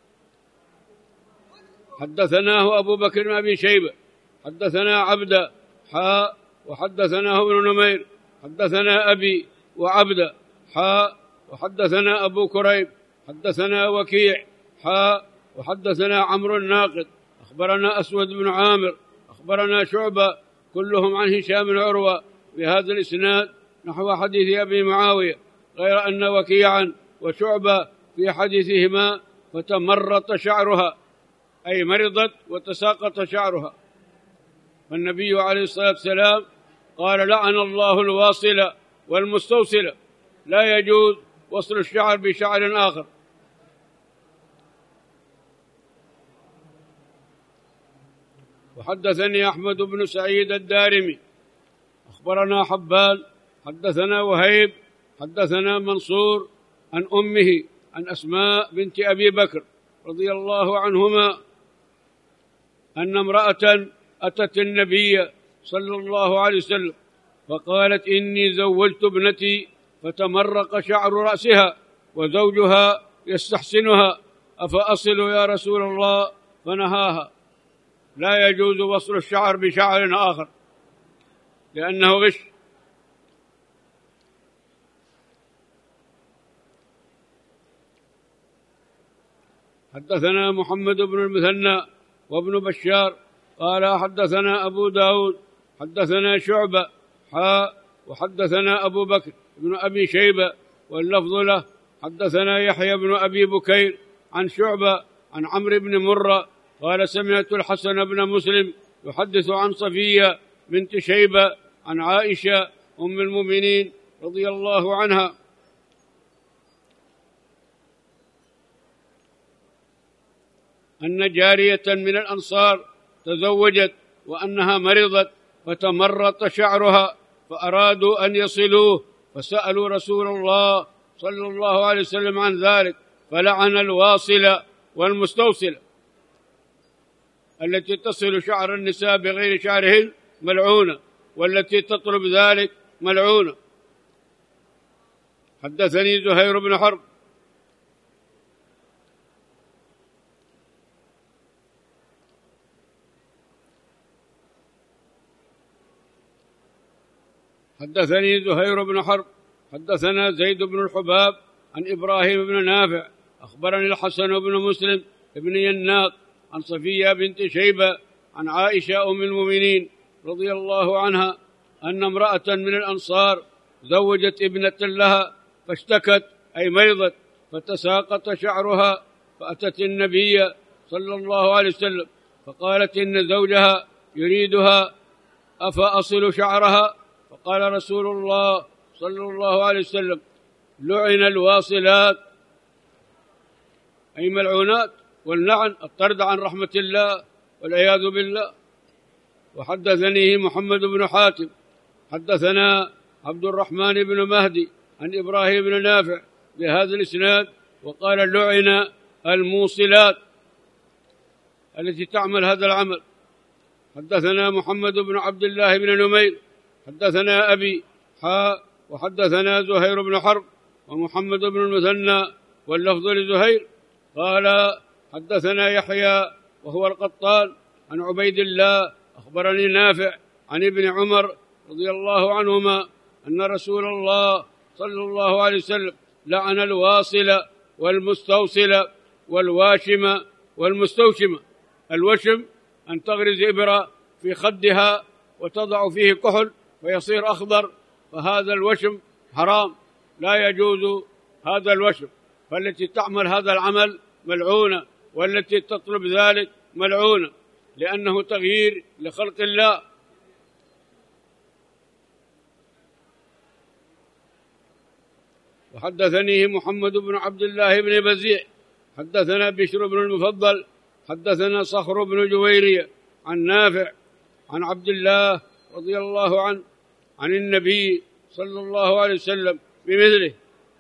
حدثناه أبو بكر بن أبي شيبة حدثنا عبد وحدثناه ابن نمير حدثنا أبي وعبد وحدثنا أبو كريب حدثنا وكيع وحدثنا عمرو الناقد أخبرنا أسود بن عامر أخبرنا شعبة كلهم عن هشام بن عروة بهذا الإسناد نحو حديث أبي معاوية، غير أن وكيعا وشعبة في حديثهما فتمرط شعرها أي مرضت وتساقط شعرها. فالنبي عليه الصلاة والسلام قال: لعن الله الواصلة والمستوصلة، لا يجوز وصل الشعر بشعر آخر. وحدثني أحمد بن سعيد الدارمي أخبرنا حبان حدثنا وهيب حدثنا منصور عن أمه عن أسماء بنت أبي بكر رضي الله عنهما أن امرأة أتت النبي صلى الله عليه وسلم فقالت: إني زوجت ابنتي فتمرق شعر رأسها وزوجها يستحسنها، أفأصل يا رسول الله؟ فنهاها. لا يجوز وصل الشعر بشعر آخر لأنه غش. حدثنا محمد بن المثنى وابن بشار قال حدثنا أبو داود حدثنا شعبة وحدثنا أبو بكر بن أبي شيبة واللفظ له حدثنا يحيى بن أبي بكير عن شعبة عن عمرو بن مرة قال: سمعت الحسن بن مسلم يحدث عن صفية بنت شيبة عن عائشة أم المؤمنين رضي الله عنها أن جارية من الأنصار تزوجت وأنها مرضت فتمرط شعرها، فأرادوا أن يصلوه فسألوا رسول الله صلى الله عليه وسلم عن ذلك، فلعن الواصل والمستوصل التي تصل شعر النساء بغير شعرهن ملعونة، والتي تطلب ذلك ملعونة. حدثني زهير بن حرب حدثنا زيد بن الحباب عن إبراهيم بن نافع أخبرني الحسن بن مسلم بن يناق عن صفية بنت شيبة عن عائشة أم المؤمنين رضي الله عنها أن امرأة من الأنصار زوجت ابنة لها فاشتكت أي مرضت فتساقط شعرها، فأتت النبي صلى الله عليه وسلم فقالت إن زوجها يريدها أفأصل شعرها؟ فقال رسول الله صلى الله عليه وسلم لعن الواصلات أي ملعونات، واللعن الطرد عن رحمة الله والعياذ بالله. وحدثني محمد بن حاتم حدثنا عبد الرحمن بن مهدي عن إبراهيم بن نافع بهذا الإسناد وقال لعن الموصلات التي تعمل هذا العمل. حدثنا محمد بن عبد الله بن نمير حدثنا أبي وحدثنا زهير بن حرب ومحمد بن المثنى واللفظ لزهير قال حدثنا يحيى وهو القطان عن عبيد الله أخبرني نافع عن ابن عمر رضي الله عنهما أن رسول الله صلى الله عليه وسلم لعن الواصل والمستوصل والواشم والمستوشم. الوشم أن تغرز إبرة في خدها وتضع فيه كحل ويصير أخضر، فهذا الوشم حرام لا يجوز هذا الوشم، فالتي تعمل هذا العمل ملعونة، والتي تطلب ذلك ملعونة، لأنه تغيير لخلق الله. وحدثني محمد بن عبد الله بن بزيع حدثنا بشر بن المفضل حدثنا صخر بن جويرية عن نافع عن عبد الله رضي الله عنه عن النبي صلى الله عليه وسلم بمثله.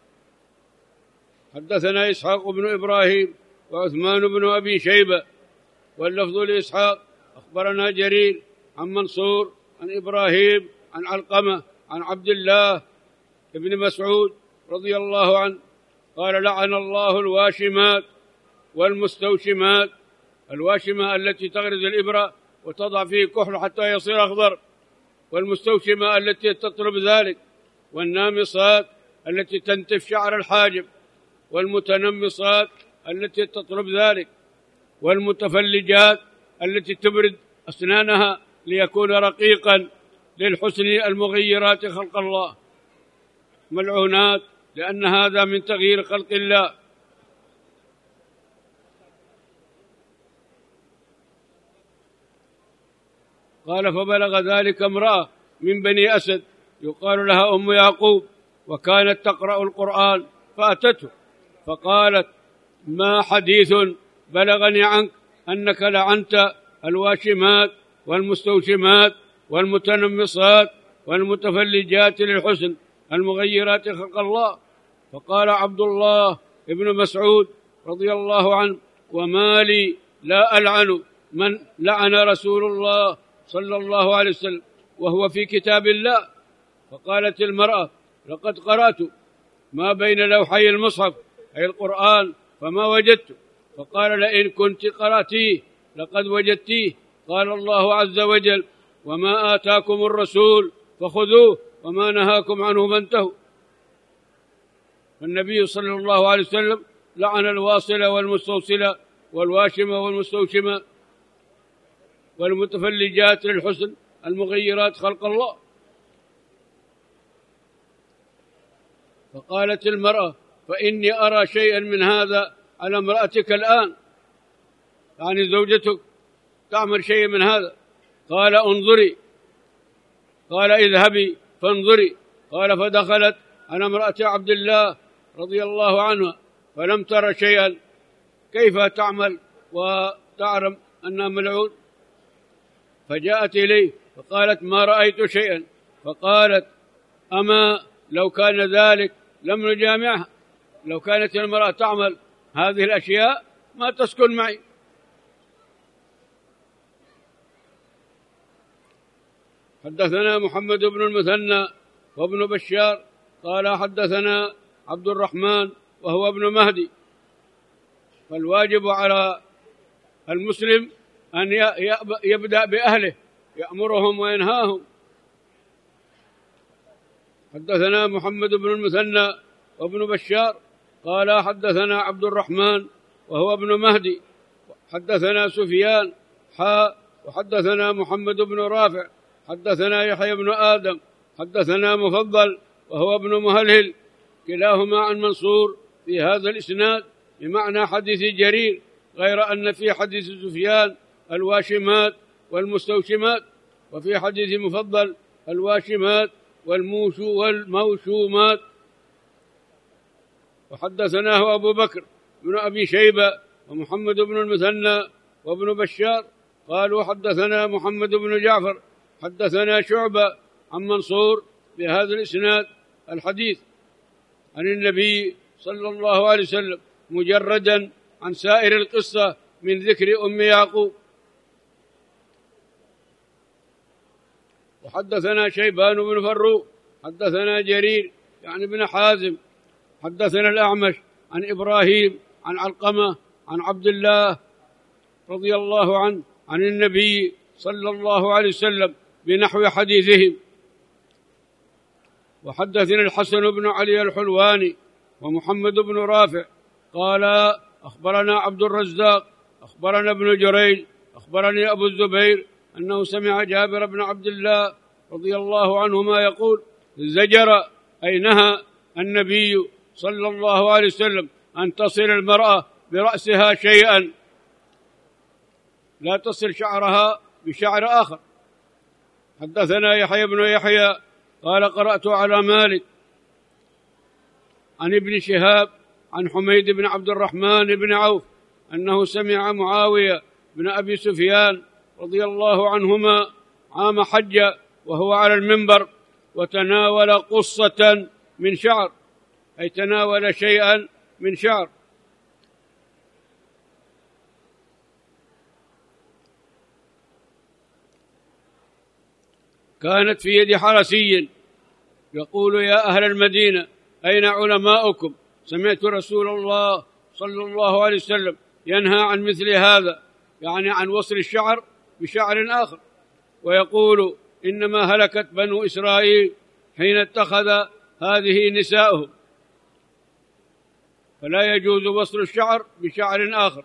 حدثنا إسحاق بن إبراهيم وعثمان بن أبي شيبة واللفظ لإسحاق أخبرنا جرير عن منصور عن إبراهيم عن علقمة عن عبد الله بن مسعود رضي الله عنه قال لعن الله الواشمات والمستوشمات. الواشمة التي تغرز الإبرة وتضع فيه كحل حتى يصير أخضر، والمستوشمة التي تطلب ذلك، والنامصات التي تنتف شعر الحاجب، والمتنمصات التي تطلب ذلك، والمتفلجات التي تبرد أسنانها ليكون رقيقا للحسن، المغيرات خلق الله، ملعونات، لأن هذا من تغيير خلق الله. قال فبلغ ذلك امرأة من بني أسد يقال لها أم يعقوب وكانت تقرأ القرآن، فأتته فقالت ما حديث بلغني عنك أنك لعنت الواشمات والمستوشمات والمتنمصات والمتفلجات للحسن المغيرات خلق الله. فقال عبد الله ابن مسعود رضي الله عنه وما لي لا ألعن من لعن رسول الله صلى الله عليه وسلم وهو في كتاب الله. فقالت المرأة لقد قرأت ما بين لوحي المصحف أي القرآن فما وجدت. فقال لئن كنت قرأتيه لقد وجدتيه. قال الله عز وجل وما آتاكم الرسول فخذوه وما نهاكم عنه فانتهوا. فالنبي صلى الله عليه وسلم لعن الواصل والمستوصل والواشم والمستوشم والمتفلجات للحسن المغيرات خلق الله. فقالت المرأة فإني أرى شيئا من هذا على امرأتك الآن، يعني زوجتك تعمل شيئا من هذا. قال انظري، قال اذهبي فانظري. قال فدخلت على امرأة عبد الله رضي الله عنها فلم تر شيئا. كيف تعمل وتعلم أنها ملعون؟ فجاءت إليه فقالت ما رأيت شيئا فقالت: أما لو كان ذلك لم نجامعها، لو كانت المرأة تعمل هذه الأشياء ما تسكن معي. حدثنا محمد بن المثنى وابن بشار قال حدثنا عبد الرحمن وهو ابن مهدي. فالواجب على المسلم أن يبدأ بأهله، يأمرهم وينهاهم. حدثنا محمد بن المثنى وابن بشار قال حدثنا عبد الرحمن وهو ابن مهدي. حدثنا سفيان وحدثنا محمد بن رافع حدثنا يحيى بن آدم حدثنا مفضل وهو ابن مهلهل، كلاهما عن منصور في هذا الإسناد بمعنى حديث جرير، غير أن في حديث سفيان الواشمات والمستوشمات، وفي حديث مفضل الواشمات والموشومات. وحدثناه أبو بكر بن أبي شيبة ومحمد بن المثنى وابن بشار قالوا حدثنا محمد بن جعفر حدثنا شعبة عن منصور بهذا الإسناد الحديث عن النبي صلى الله عليه وسلم مجردا عن سائر القصة من ذكر أم يعقوب. وحدثنا شيبان بن فروخ حدثنا جرير يعني بن حازم حدثنا الأعمش عن إبراهيم عن علقمة عن عبد الله رضي الله عنه عن النبي صلى الله عليه وسلم بنحو حديثهم. وحدثنا الحسن بن علي الحلواني ومحمد بن رافع قال أخبرنا عبد الرزاق أخبرنا ابن جريج أخبرني أبو الزبير أنه سمع جابر بن عبد الله رضي الله عنهما يقول: زجر أي نهى النبي صلى الله عليه وسلم أن تصل المرأة برأسها شيئا، لا تصل شعرها بشعر آخر. حدثنا يحيى بن يحيى قال قرأت على مالك عن ابن شهاب عن حميد بن عبد الرحمن بن عوف أنه سمع معاوية بن أبي سفيان رضي الله عنهما عام حج وهو على المنبر وتناول قصة من شعر، أي تناول شيئا من شعر. كانت في يد حرسي يقول: يا أهل المدينة أين علماؤكم؟ سمعت رسول الله صلى الله عليه وسلم ينهى عن مثل هذا، يعني عن وصل الشعر بشعر آخر، ويقول: إنما هلكت بنو إسرائيل حين اتخذ هذه نساؤهم، فلا يجوز وصل الشعر بشعر آخر.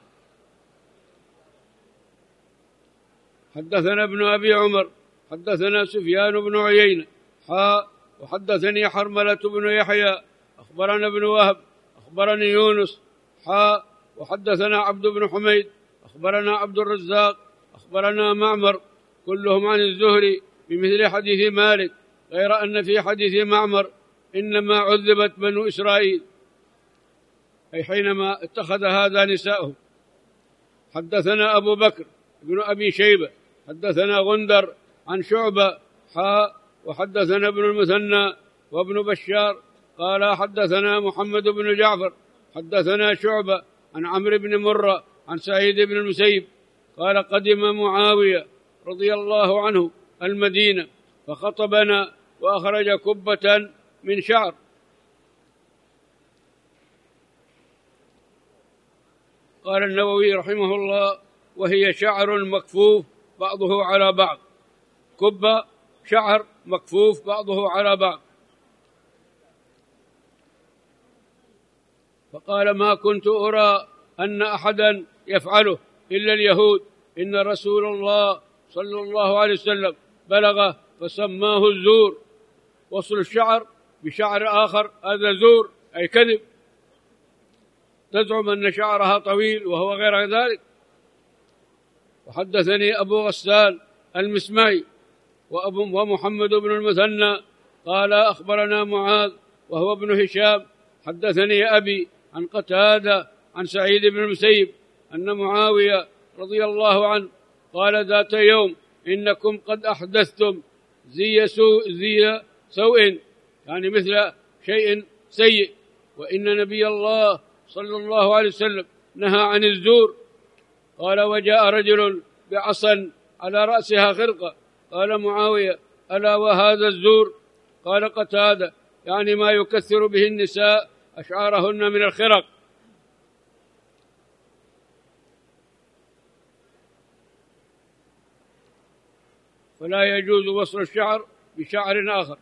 حدثنا ابن أبي عمر حدثنا سفيان بن عيينة وحدثني حرملة بن يحيى أخبرنا ابن وهب أخبرني يونس وحدثنا عبد بن حميد أخبرنا عبد الرزاق أخبرنا معمر كلهم عن الزهري بمثل حديث مالك، غير أن في حديث معمر إنما عذبت بنو إسرائيل، أي حينما اتخذ هذا نساؤهم. حدثنا أبو بكر بن أبي شيبة حدثنا غندر عن شعبة وحدثنا ابن المثنى وابن بشار قال حدثنا محمد بن جعفر حدثنا شعبة عن عمرو بن مرة عن سعيد بن المسيب قال: قدم معاوية رضي الله عنه المدينة فخطبنا وأخرج كبة من شعر. قال النووي رحمه الله: وهي شعر مكفوف بعضه على بعض، كبة شعر مكفوف بعضه على بعض. فقال: ما كنت أرى أن أحدا يفعله إلا اليهود، إن رسول الله صلى الله عليه وسلم بلغه فسماه الزور. وصل الشعر بشعر آخر هذا زور، أي كذب، تزعم أن شعرها طويل وهو غير ذلك. وحدثني أبو غسان المسمعي ومحمد بن المثنى قال أخبرنا معاذ وهو ابن هشام حدثني أبي عن قتادة عن سعيد بن المسيب أن معاوية رضي الله عنه قال ذات يوم: إنكم قد أحدثتم زي سوء، يعني مثل شيء سيء. وإن نبي الله صلى الله عليه وسلم نهى عن الزور. قال: وجاء رجل بعصا على رأسها خرقة، قال معاوية: ألا وهذا الزور؟ قال قتادة: يعني ما يكثر به النساء أشعارهن من الخرق. فلا يجوز وصل الشعر بشعر آخر.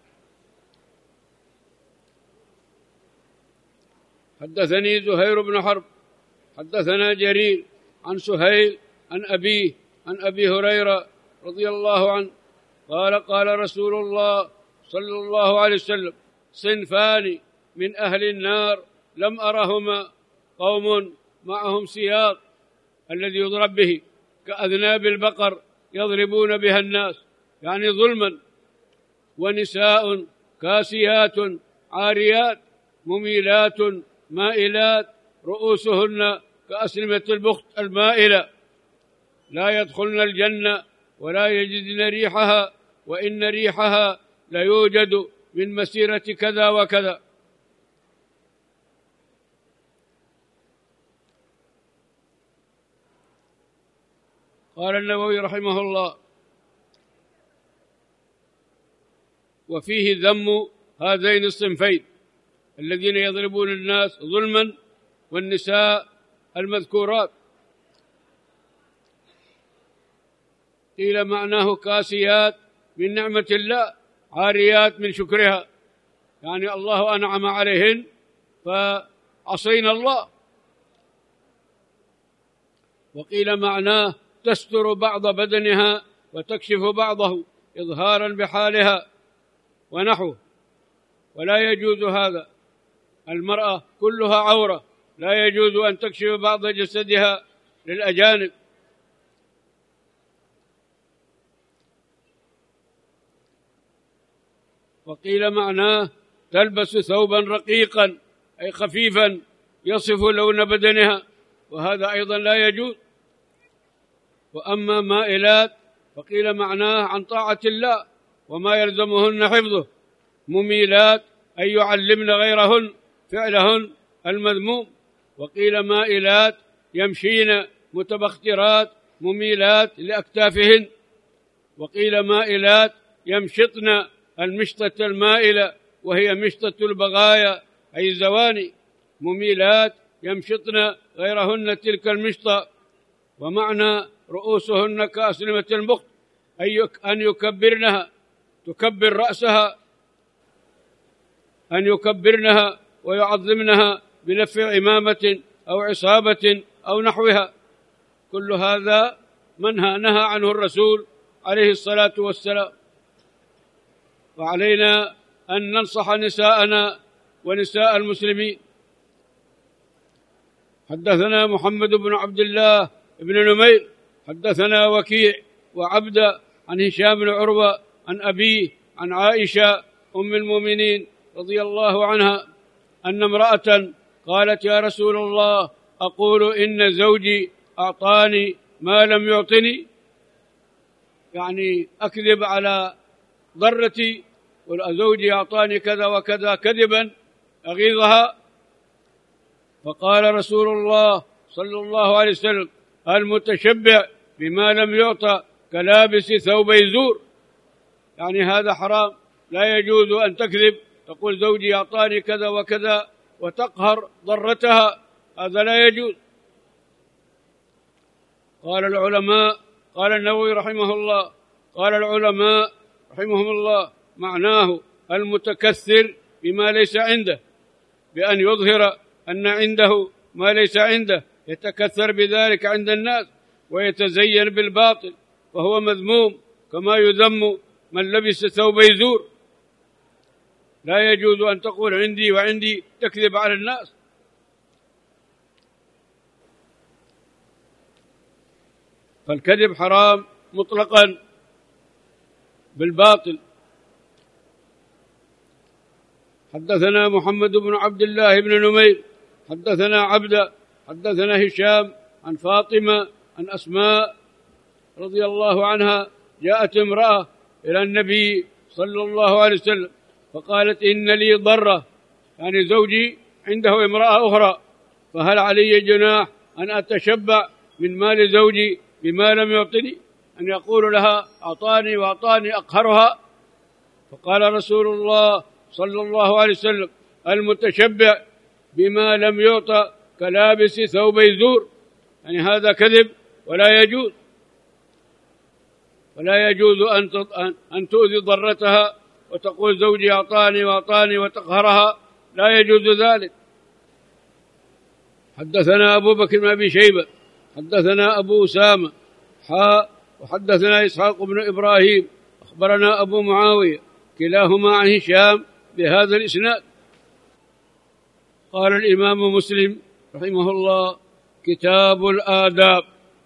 حدثني زهير بن حرب حدثنا جرير عن سهيل عن أبيه عن أبي هريرة رضي الله عنه قال: قال رسول الله صلى الله عليه وسلم: صنفان من أهل النار لم أرهما، قوم معهم سياط الذي يضرب به كأذناب البقر يضربون بها الناس، يعني ظلما، ونساء كاسيات عاريات مميلات مائلات رؤوسهن كأسلمة البخت المائلة، لا يدخلن الجنة ولا يجدن ريحها، وإن ريحها ليوجد من مسيرة كذا وكذا. قال النووي رحمه الله: وفيه ذم هذين الصنفين الذين يضربون الناس ظلما، والنساء المذكورات. قيل معناه كاسيات من نعمة الله، عاريات من شكرها، يعني الله أنعم عليهن فعصينا الله. وقيل معناه تستر بعض بدنها وتكشف بعضه إظهارا بحالها ونحوه، ولا يجوز هذا. المرأة كلها عورة، لا يجوز أن تكشف بعض جسدها للأجانب. وقيل معناه تلبس ثوبا رقيقا أي خفيفا يصف لون بدنها، وهذا أيضا لا يجوز. وأما مائلات فقيل معناه عن طاعة الله وما يلزمهن حفظه، مميلات أي يعلمن غيرهن فعلهن المذموم. وقيل مائلات يمشين متبخترات مميلات لأكتافهن. وقيل مائلات يمشطن المشطة المائلة وهي مشطة البغايا أي الزواني، مميلات يمشطن غيرهن تلك المشطة. ومعنى رؤوسهن كأسلمة البخت أي أن يكبرنها، تكبر رأسها، أن يكبرنها ويعظمنها بلف عمامة أو عصابة أو نحوها. كل هذا نهى عنه الرسول عليه الصلاة والسلام. وعلينا أن ننصح نساءنا ونساء المسلمين. حدثنا محمد بن عبد الله بن نمير حدثنا وكيع وعبد عن هشام بن عروة عن أبيه عن عائشة أم المؤمنين رضي الله عنها أن امرأة قالت: يا رسول الله، أقول إن زوجي أعطاني ما لم يعطني، يعني أكذب على ضرتي، وزوجي أعطاني كذا وكذا كذبا أغيظها. فقال رسول الله صلى الله عليه وسلم: المتشبع بما لم يعطى كلابس ثوبي زور، يعني هذا حرام، لا يجوز أن تكذب، تقول زوجي أعطاني كذا وكذا وتقهر ضرتها، هذا لا يجوز. قال العلماء، قال النووي رحمه الله، قال العلماء رحمهم الله: معناه المتكثر بما ليس عنده، بأن يظهر أن عنده ما ليس عنده، يتكثر بذلك عند الناس ويتزين بالباطل، وهو مذموم كما يذم من لبس ثوبي زور. لا يجوز أن تقول عندي وعندي، تكذب على الناس. فالكذب حرام مطلقا بالباطل. حدثنا محمد بن عبد الله بن نمير حدثنا عبد حدثنا هشام عن فاطمة عن أسماء رضي الله عنها: جاءت امرأة إلى النبي صلى الله عليه وسلم فقالت إن لي ضرة، يعني زوجي عنده امرأة أخرى، فهل علي جناح أن أتشبع من مال زوجي بما لم يعطني؟ أن يقول لها أعطاني وأعطاني أقهرها؟ فقال رسول الله صلى الله عليه وسلم المتشبع بما لم يعطى كلابس ثوبي زور، يعني هذا كذب ولا يجوز، ولا يجوز أن تؤذي ضرتها وتقول زوجي أعطاني وأعطاني وتقهرها، لا يجوز ذلك. حدثنا أبو بكر بن أبي شيبة حدثنا أبو أسامة وحدثنا إسحاق بن إبراهيم أخبرنا أبو معاوية كلاهما عن هشام بهذا الإسناد. قال الإمام مسلم رحمه الله: كتاب الآداب.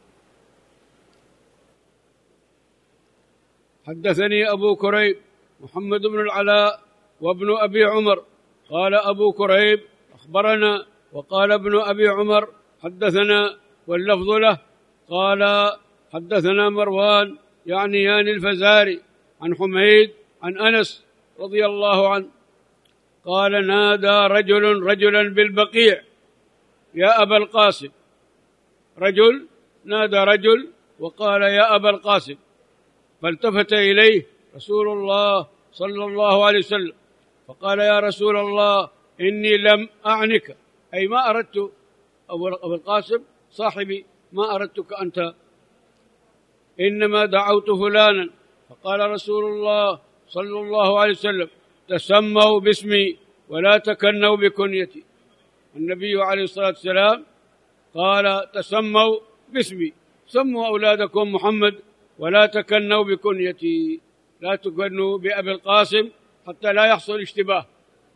حدثني أبو كريب محمد بن العلاء وابن أبي عمر قال أبو كريب أخبرنا، وقال ابن أبي عمر حدثنا، واللفظ له قال حدثنا مروان يعني الفزاري عن حميد عن أنس رضي الله عنه قال: نادى رجلا بالبقيع يا أبا القاسم. رجل نادى رجل وقال: يا أبا القاسم، فالتفت إليه رسول الله صلى الله عليه وسلم فقال: يا رسول الله إني لم أعنك، أي ما أردت، أبو القاسم صاحبي ما أردتك أنت، إنما دعوت فلانا. فقال رسول الله صلى الله عليه وسلم: تسموا باسمي ولا تكنوا بكنيتي. النبي عليه الصلاة والسلام قال: تسموا باسمي، سموا أولادكم محمد ولا تكنوا بكنيتي، لا تكنوا بأبي القاسم حتى لا يحصل اشتباه.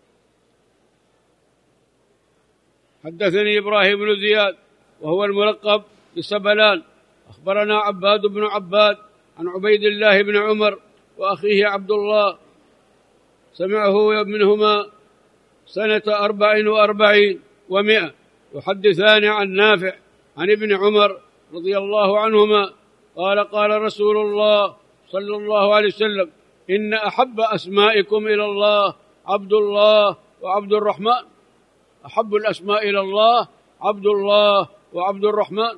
حدثني إبراهيم بن زياد وهو الملقب بسبلان أخبرنا عباد بن عباد عن عبيد الله بن عمر وأخيه عبد الله سمعه منهما سنة 44 و100 يحدثان عن نافع عن ابن عمر رضي الله عنهما قال: قال رسول الله صلى الله عليه وسلم: إن أحب أسمائكم إلى الله عبد الله وعبد الرحمن. أحب الأسماء إلى الله عبد الله وعبد الرحمن.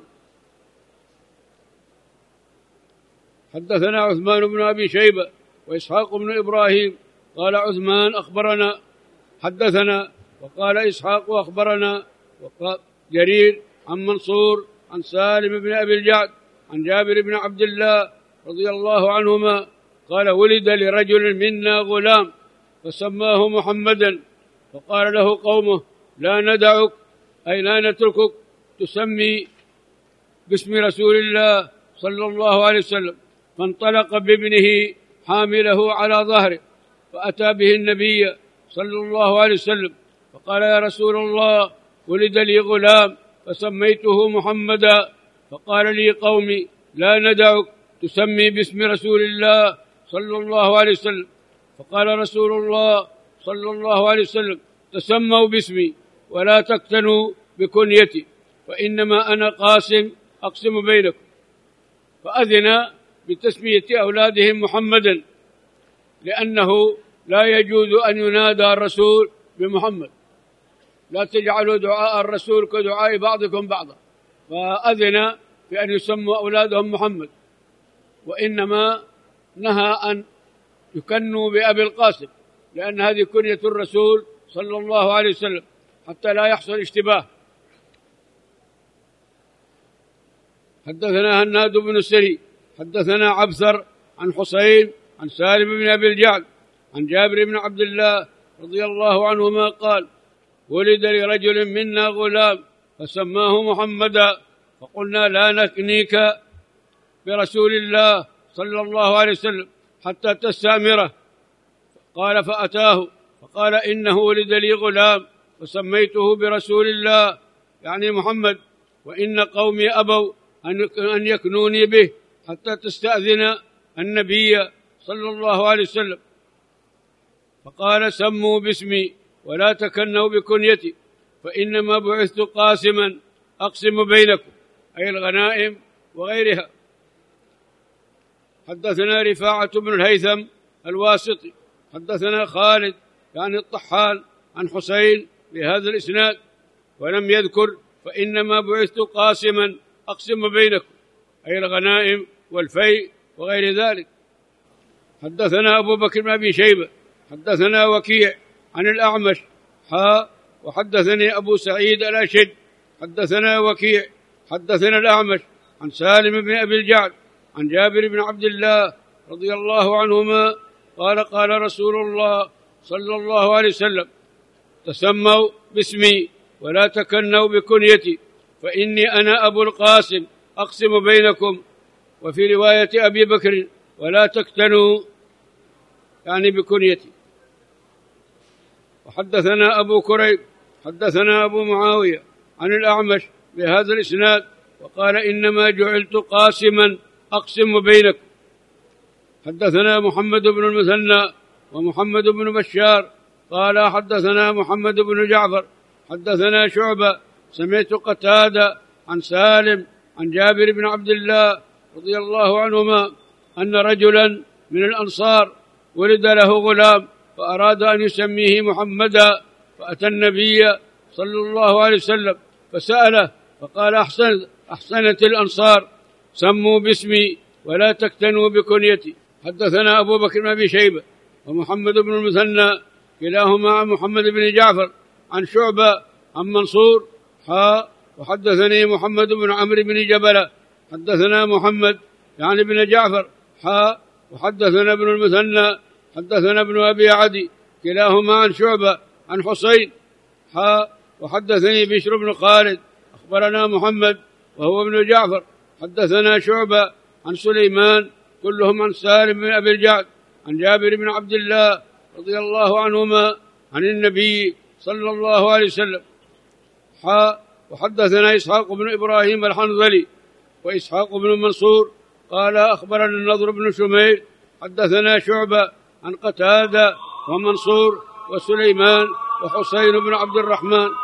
حدثنا عثمان بن أبي شيبة وإسحاق بن إبراهيم قال عثمان أخبرنا حدثنا، وقال إسحاق أخبرنا، وقال جرير عن منصور عن سالم بن أبي الجعد عن جابر بن عبد الله رضي الله عنهما قال: ولد لرجل منا غلام فسماه محمدا، فقال له قومه: لا ندعك، أي لا نتركك تسمي باسم رسول الله صلى الله عليه وسلم. فانطلق بابنه حامله على ظهره فأتى به النبي صلى الله عليه وسلم فقال: يا رسول الله، ولد لي غلام فسميته محمدا، فقال لي قومي: لا ندعك تسمي باسم رسول الله صلى الله عليه وسلم. فقال رسول الله صلى الله عليه وسلم: تسموا باسمي ولا تكتنوا بكنيتي، فإنما أنا قاسم أقسم بينكم. فأذن بتسمية أولادهم محمدا، لأنه لا يجوز أن ينادى الرسول بمحمد، لا تجعلوا دعاء الرسول كدعاء بعضكم بعضا. فأذن بأن يسموا أولادهم محمد، وإنما نهى أن يكنوا بأبي القاسم، لأن هذه كنية الرسول صلى الله عليه وسلم حتى لا يحصل اشتباه. حدثنا هناد بن السري حدثنا عبثر عن حسين عن سالم بن أبي الجعد عن جابر بن عبد الله رضي الله عنهما قال: ولد لرجل منا غلام فسماه محمدا، فقلنا: لا نكنيك برسول الله صلى الله عليه وسلم حتى تستأمره. قال: فأتاه فقال: إنه ولد لي غلام وسميته برسول الله، يعني محمد، وإن قومي أبوا أن يكنوني به حتى تستأذن النبي صلى الله عليه وسلم. فقال: سموا باسمي ولا تكنوا بكنيتي، فإنما بعثت قاسما أقسم بينكم، أي الغنائم وغيرها. حدثنا رفاعة بن الهيثم الواسطي حدثنا خالد يعني الطحان عن حسين بهذا الإسناد ولم يذكر فإنما بعثت قاسما أقسم بينكم، أي الغنائم والفيء وغير ذلك. حدثنا أبو بكر بن أبي شيبة حدثنا وكيع عن الأعمش وحدثني أبو سعيد الأشج حدثنا وكيع حدثنا الأعمش عن سالم بن أبي الجعد عن جابر بن عبد الله رضي الله عنهما قال قال رسول الله صلى الله عليه وسلم: تسموا باسمي ولا تكنوا بكنيتي فإني أنا أبو القاسم أقسم بينكم. وفي رواية أبي بكر: ولا تكتنوا يعني بكنيتي. وحدثنا أبو كريب حدثنا أبو معاوية عن الأعمش بهذا الإسناد وقال: إنما جعلت قاسما أقسم بينكم. حدثنا محمد بن المثنى ومحمد بن بشار قال حدثنا محمد بن جعفر حدثنا شعبة سمعت قتادة عن سالم عن جابر بن عبد الله رضي الله عنهما أن رجلا من الأنصار ولد له غلام فأراد أن يسميه محمدا، فأتى النبي صلى الله عليه وسلم فسأله فقال: أحسنت الأنصار، سموا باسمي ولا تكتنوا بكنيتي. حدثنا أبو بكر بن أبي شيبة ومحمد بن المثنى كلاهما عن محمد بن جعفر عن شعبة عن منصور وحدثني محمد بن عمرو بن جبلة حدثنا محمد يعني بن جعفر وحدثنا ابن المثنى حدثنا ابن أبي عدي كلاهما عن شعبة عن حسين وحدثني بشر بن خالد أخبرنا محمد وهو ابن جعفر حدثنا شعبة عن سليمان كلهم عن سالم بن أبي الجعد عن جابر بن عبد الله رضي الله عنهما عن النبي صلى الله عليه وسلم. وحدثنا إسحاق بن إبراهيم الحنظلي وإسحاق بن منصور قال أخبرنا النضر بن شميل حدثنا شعبة عن قتادة ومنصور وسليمان وحسين بن عبد الرحمن